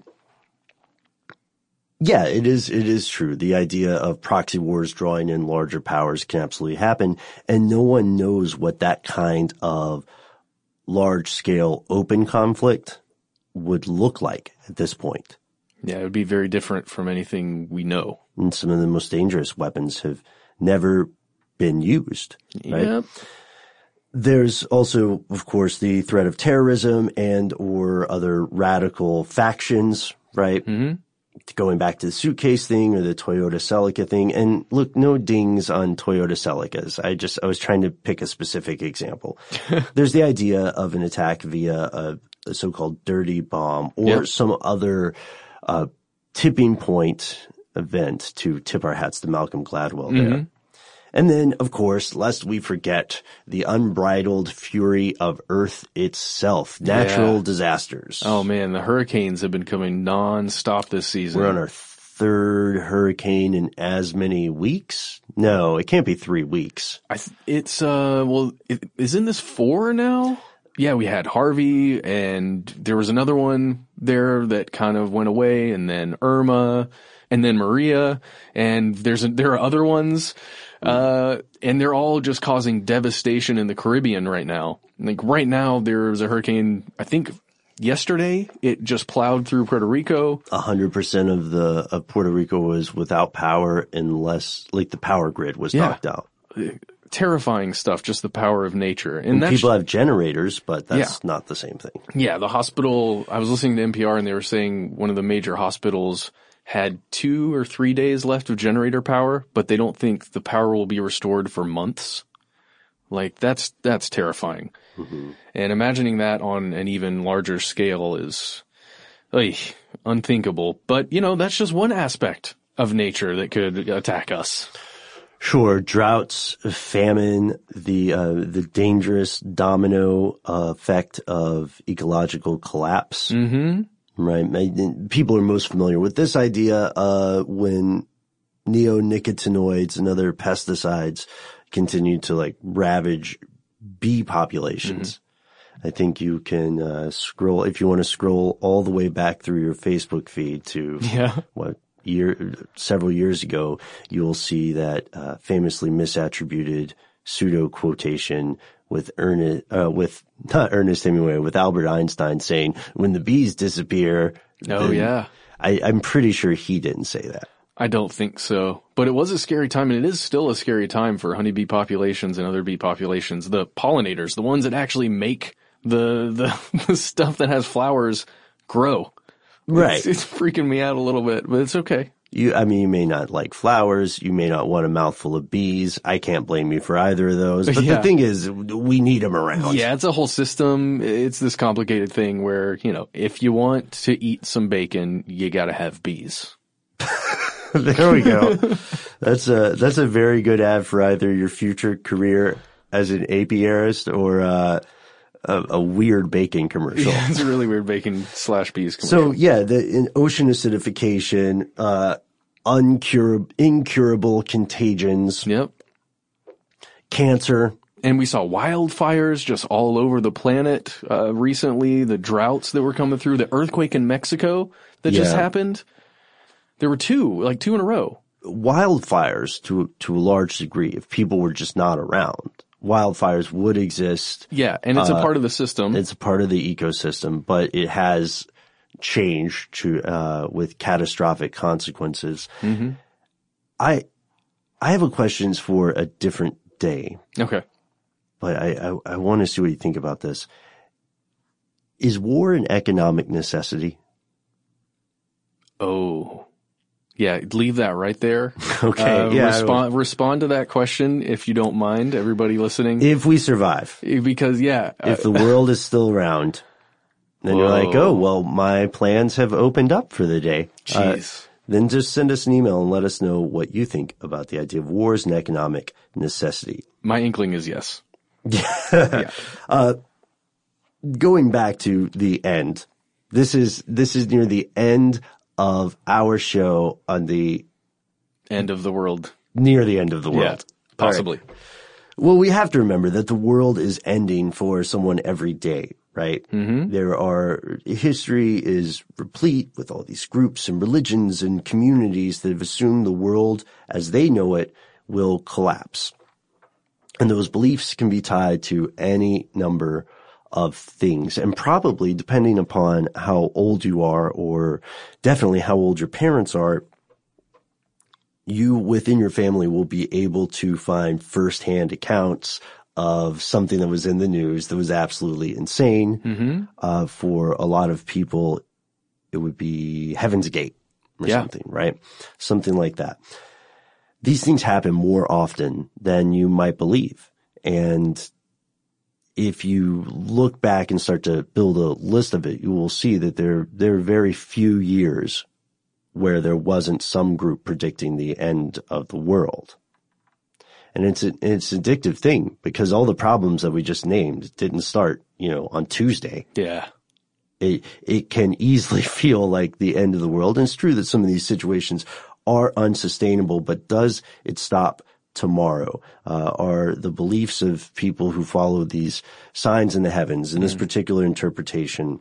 Yeah, it is, it is true. The idea of proxy wars drawing in larger powers can absolutely happen. And no one knows what that kind of large scale open conflict would look like at this point. Yeah, it would be very different from anything we know. And some of the most dangerous weapons have never been used, right? Yep. There's also, of course, the threat of terrorism and or other radical factions, right? Mm-hmm. Going back to the suitcase thing or the Toyota Celica thing. And look, no dings on Toyota Celicas. I just, I was trying to pick a specific example. There's the idea of an attack via a, a so-called dirty bomb or yep. some other, uh, tipping point event to tip our hats to Malcolm Gladwell there. Mm-hmm. And then, of course, lest we forget, the unbridled fury of Earth itself. Natural Yeah. disasters. Oh man, the hurricanes have been coming non-stop this season. We're on our third hurricane in as many weeks? No, it can't be three weeks. I th- it's, uh, well, it, isn't this four now? Yeah, we had Harvey, and there was another one there that kind of went away, and then Irma, and then Maria, and there's a, there are other ones, uh, and they're all just causing devastation in the Caribbean right now. Like right now, there's a hurricane, I think yesterday, it just plowed through Puerto Rico. A hundred percent of the, of Puerto Rico was without power unless, like, the power grid was Yeah. knocked out. Terrifying stuff, just the power of nature. And that's, People have generators, but that's Yeah. not the same thing. yeah, the hospital, I was listening to N P R and they were saying one of the major hospitals had two or three days left of generator power, but they don't think the power will be restored for months. Like that's, that's terrifying. Mm-hmm. And imagining that on an even larger scale is, oy, unthinkable. But, you know, that's just one aspect of nature that could attack us. Sure, droughts, famine, the uh, the dangerous domino uh, effect of ecological collapse. Mm-hmm. Right. People are most familiar with this idea uh, when neonicotinoids and other pesticides continue to like ravage bee populations. Mm-hmm. I think you can uh, scroll, if you want to scroll all the way back through your Facebook feed to Yeah. what year, several years ago, you'll see that uh, famously misattributed pseudo quotation with Ernest, uh, with not Ernest Hemingway, with Albert Einstein saying, "When the bees disappear." Oh then, yeah. I, I'm pretty sure he didn't say that. I don't think so. But it was a scary time, and it is still a scary time for honeybee populations and other bee populations. The pollinators, the ones that actually make the the, the stuff that has flowers grow. Right. It's, it's freaking me out a little bit, but it's okay. You, I mean, you may not like flowers. You may not want a mouthful of bees. I can't blame you for either of those. But Yeah. the thing is, we need them around. Yeah, it's a whole system. It's this complicated thing where, you know, if you want to eat some bacon, you gotta have bees. There we go. That's a, that's a very good ad for either your future career as an apiarist or, uh, a, a weird bacon commercial. Yeah, it's a really weird bacon slash bees commercial. So yeah, the in ocean acidification, uh, uncurable, incurable contagions, Yep. cancer. And we saw wildfires just all over the planet, uh, recently, the droughts that were coming through, the earthquake in Mexico that just Yeah. happened. There were two, like two in a row. Wildfires to, to a large degree, if people were just not around, wildfires would exist. Yeah, and it's Uh, a part of the system. It's a part of the ecosystem, but it has changed to, uh, with catastrophic consequences. Mm-hmm. I, I have a questions for a different day, Okay. but I, I, I want to see what you think about this. Is war an economic necessity? Oh. Yeah, leave that right there. Okay, Uh, yeah. Respond, respond to that question if you don't mind, everybody listening. If we survive, Because, yeah. if the world is still around, then you're like, Whoa. oh, well, my plans have opened up for the day. Uh, Jeez. then just send us an email and let us know what you think about the idea of war as an economic necessity. My inkling is yes. Yeah. Uh, going back to the end, this is, this is near the end of our show on the, End of the world. near the end of the world. Yeah, possibly. All right. Well, we have to remember that the world is ending for someone every day, right? Mm-hmm. There are, history is replete with all these groups and religions and communities that have assumed the world as they know it will collapse. And those beliefs can be tied to any number of things, and probably depending upon how old you are, or definitely how old your parents are, you within your family will be able to find firsthand accounts of something that was in the news that was absolutely insane. Mm-hmm. Uh, for a lot of people, it would be Heaven's Gate or Yeah. something, right? Something like that. These things happen more often than you might believe. And if you look back and start to build a list of it, you will see that there, there are very few years where there wasn't some group predicting the end of the world. And it's a, it's an addictive thing because all the problems that we just named didn't start, you know, on Tuesday. Yeah. It, it can easily feel like the end of the world. And it's true that some of these situations are unsustainable, but does it stop tomorrow? Uh, are the beliefs of people who follow these signs in the heavens in this mm. particular interpretation,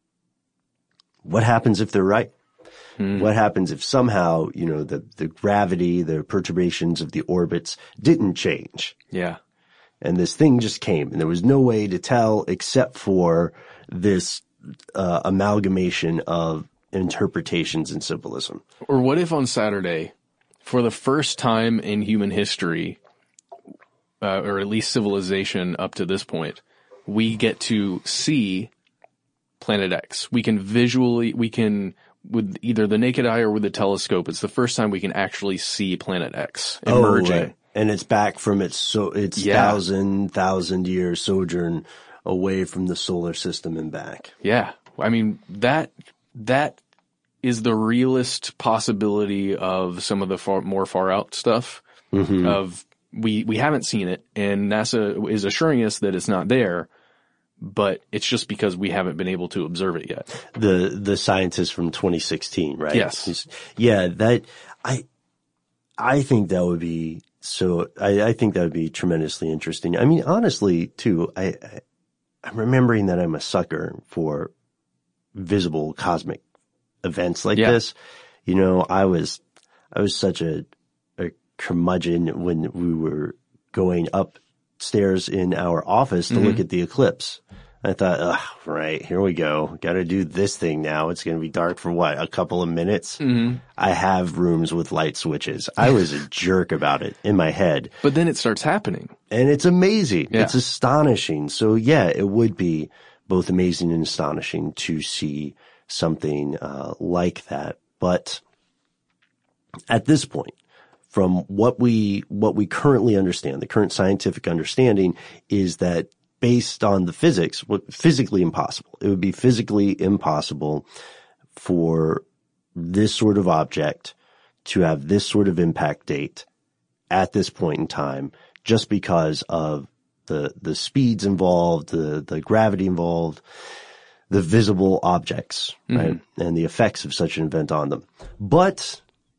what happens if they're right? Mm. What happens if somehow, you know, the, the gravity, the perturbations of the orbits didn't change? Yeah. And this thing just came and there was no way to tell except for this uh, amalgamation of interpretations and symbolism. Or what if on Saturday, for the first time in human history, uh, or at least civilization up to this point, we get to see Planet X. We can visually, we can, with either the naked eye or with the telescope, it's the first time we can actually see Planet X emerging. Oh, right. And it's back from its so its yeah. thousand thousand year sojourn away from the solar system and back. Yeah, I mean that that is the realist possibility of some of the far, more far out stuff. Mm-hmm. Of we we haven't seen it, and NASA is assuring us that it's not there. But it's just because we haven't been able to observe it yet. The the scientist from twenty sixteen, right? Yes. He's, yeah, that I I think that would be so. I, I think that would be tremendously interesting. I mean, honestly, too, I, I I'm remembering that I'm a sucker for visible cosmic events like yeah. this. You know, I was I was such a a curmudgeon when we were going upstairs in our office to mm-hmm. look at the eclipse. I thought, ugh, right, here we go. Got to do this thing now. It's going to be dark for what, a couple of minutes? Mm-hmm. I have rooms with light switches. I was a jerk about it in my head. But then it starts happening. And it's amazing. Yeah. It's astonishing. So yeah, it would be both amazing and astonishing to see something uh, like that. But at this point, from what we what we currently understand, the current scientific understanding is that based on the physics, what physically impossible. It would be physically impossible for this sort of object to have this sort of impact date at this point in time, just because of the the speeds involved, the the gravity involved, the visible objects, mm-hmm. right, and the effects of such an event on them. But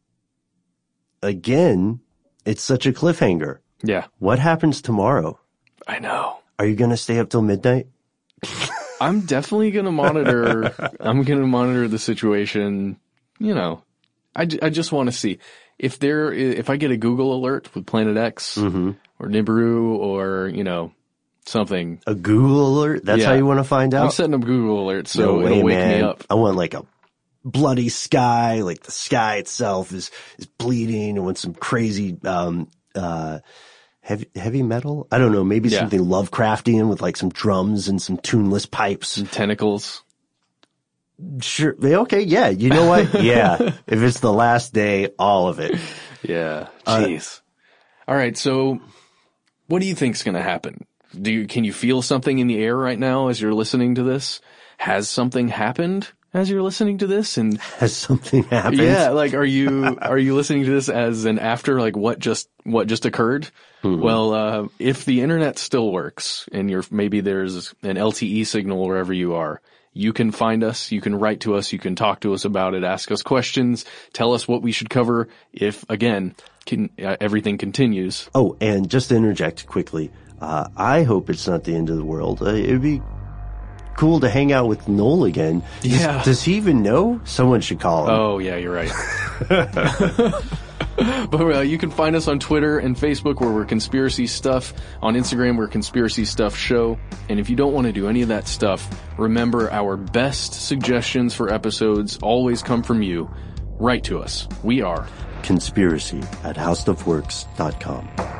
again, it's such a cliffhanger. Yeah. What happens tomorrow? I know. Are you going to stay up till midnight? I'm definitely going to monitor. I'm going to monitor the situation. You know, I, I just want to see if there, if I get a Google alert with Planet X mm-hmm. or Nibiru or, you know, something. A Google alert? That's yeah. how you want to find out? I'm setting up Google alerts so no way, it'll wake man. me up. I want like a bloody sky, like the sky itself is, is bleeding. I want some crazy, um, uh, Heavy, heavy metal? I don't know. Maybe yeah. something Lovecraftian with like some drums and some tuneless pipes. Some tentacles. Sure. Okay. Yeah. You know what? Yeah. If it's the last day, all of it. Yeah. Jeez. Uh, all right. So what do you think's going to happen? Do you, can you feel something in the air right now as you're listening to this? Has something happened as you're listening to this? And has something happened? Yeah. Like, are you, are you listening to this as an after, like what just, what just occurred? Mm-hmm. Well, uh, if the internet still works and you're, maybe there's an L T E signal wherever you are, you can find us, you can write to us, you can talk to us about it, ask us questions, tell us what we should cover if, again, can, uh, everything continues. Oh, and just to interject quickly, uh, I hope it's not the end of the world. Uh, it would be cool to hang out with Noel again. Yeah. Does, does he even know? Someone should call him. Oh, yeah, you're right. But uh, you can find us on Twitter and Facebook where we're Conspiracy Stuff. On Instagram, we're Conspiracy Stuff Show. And if you don't want to do any of that stuff, remember our best suggestions for episodes always come from you. Write to us. We are Conspiracy at howstuffworks dot com.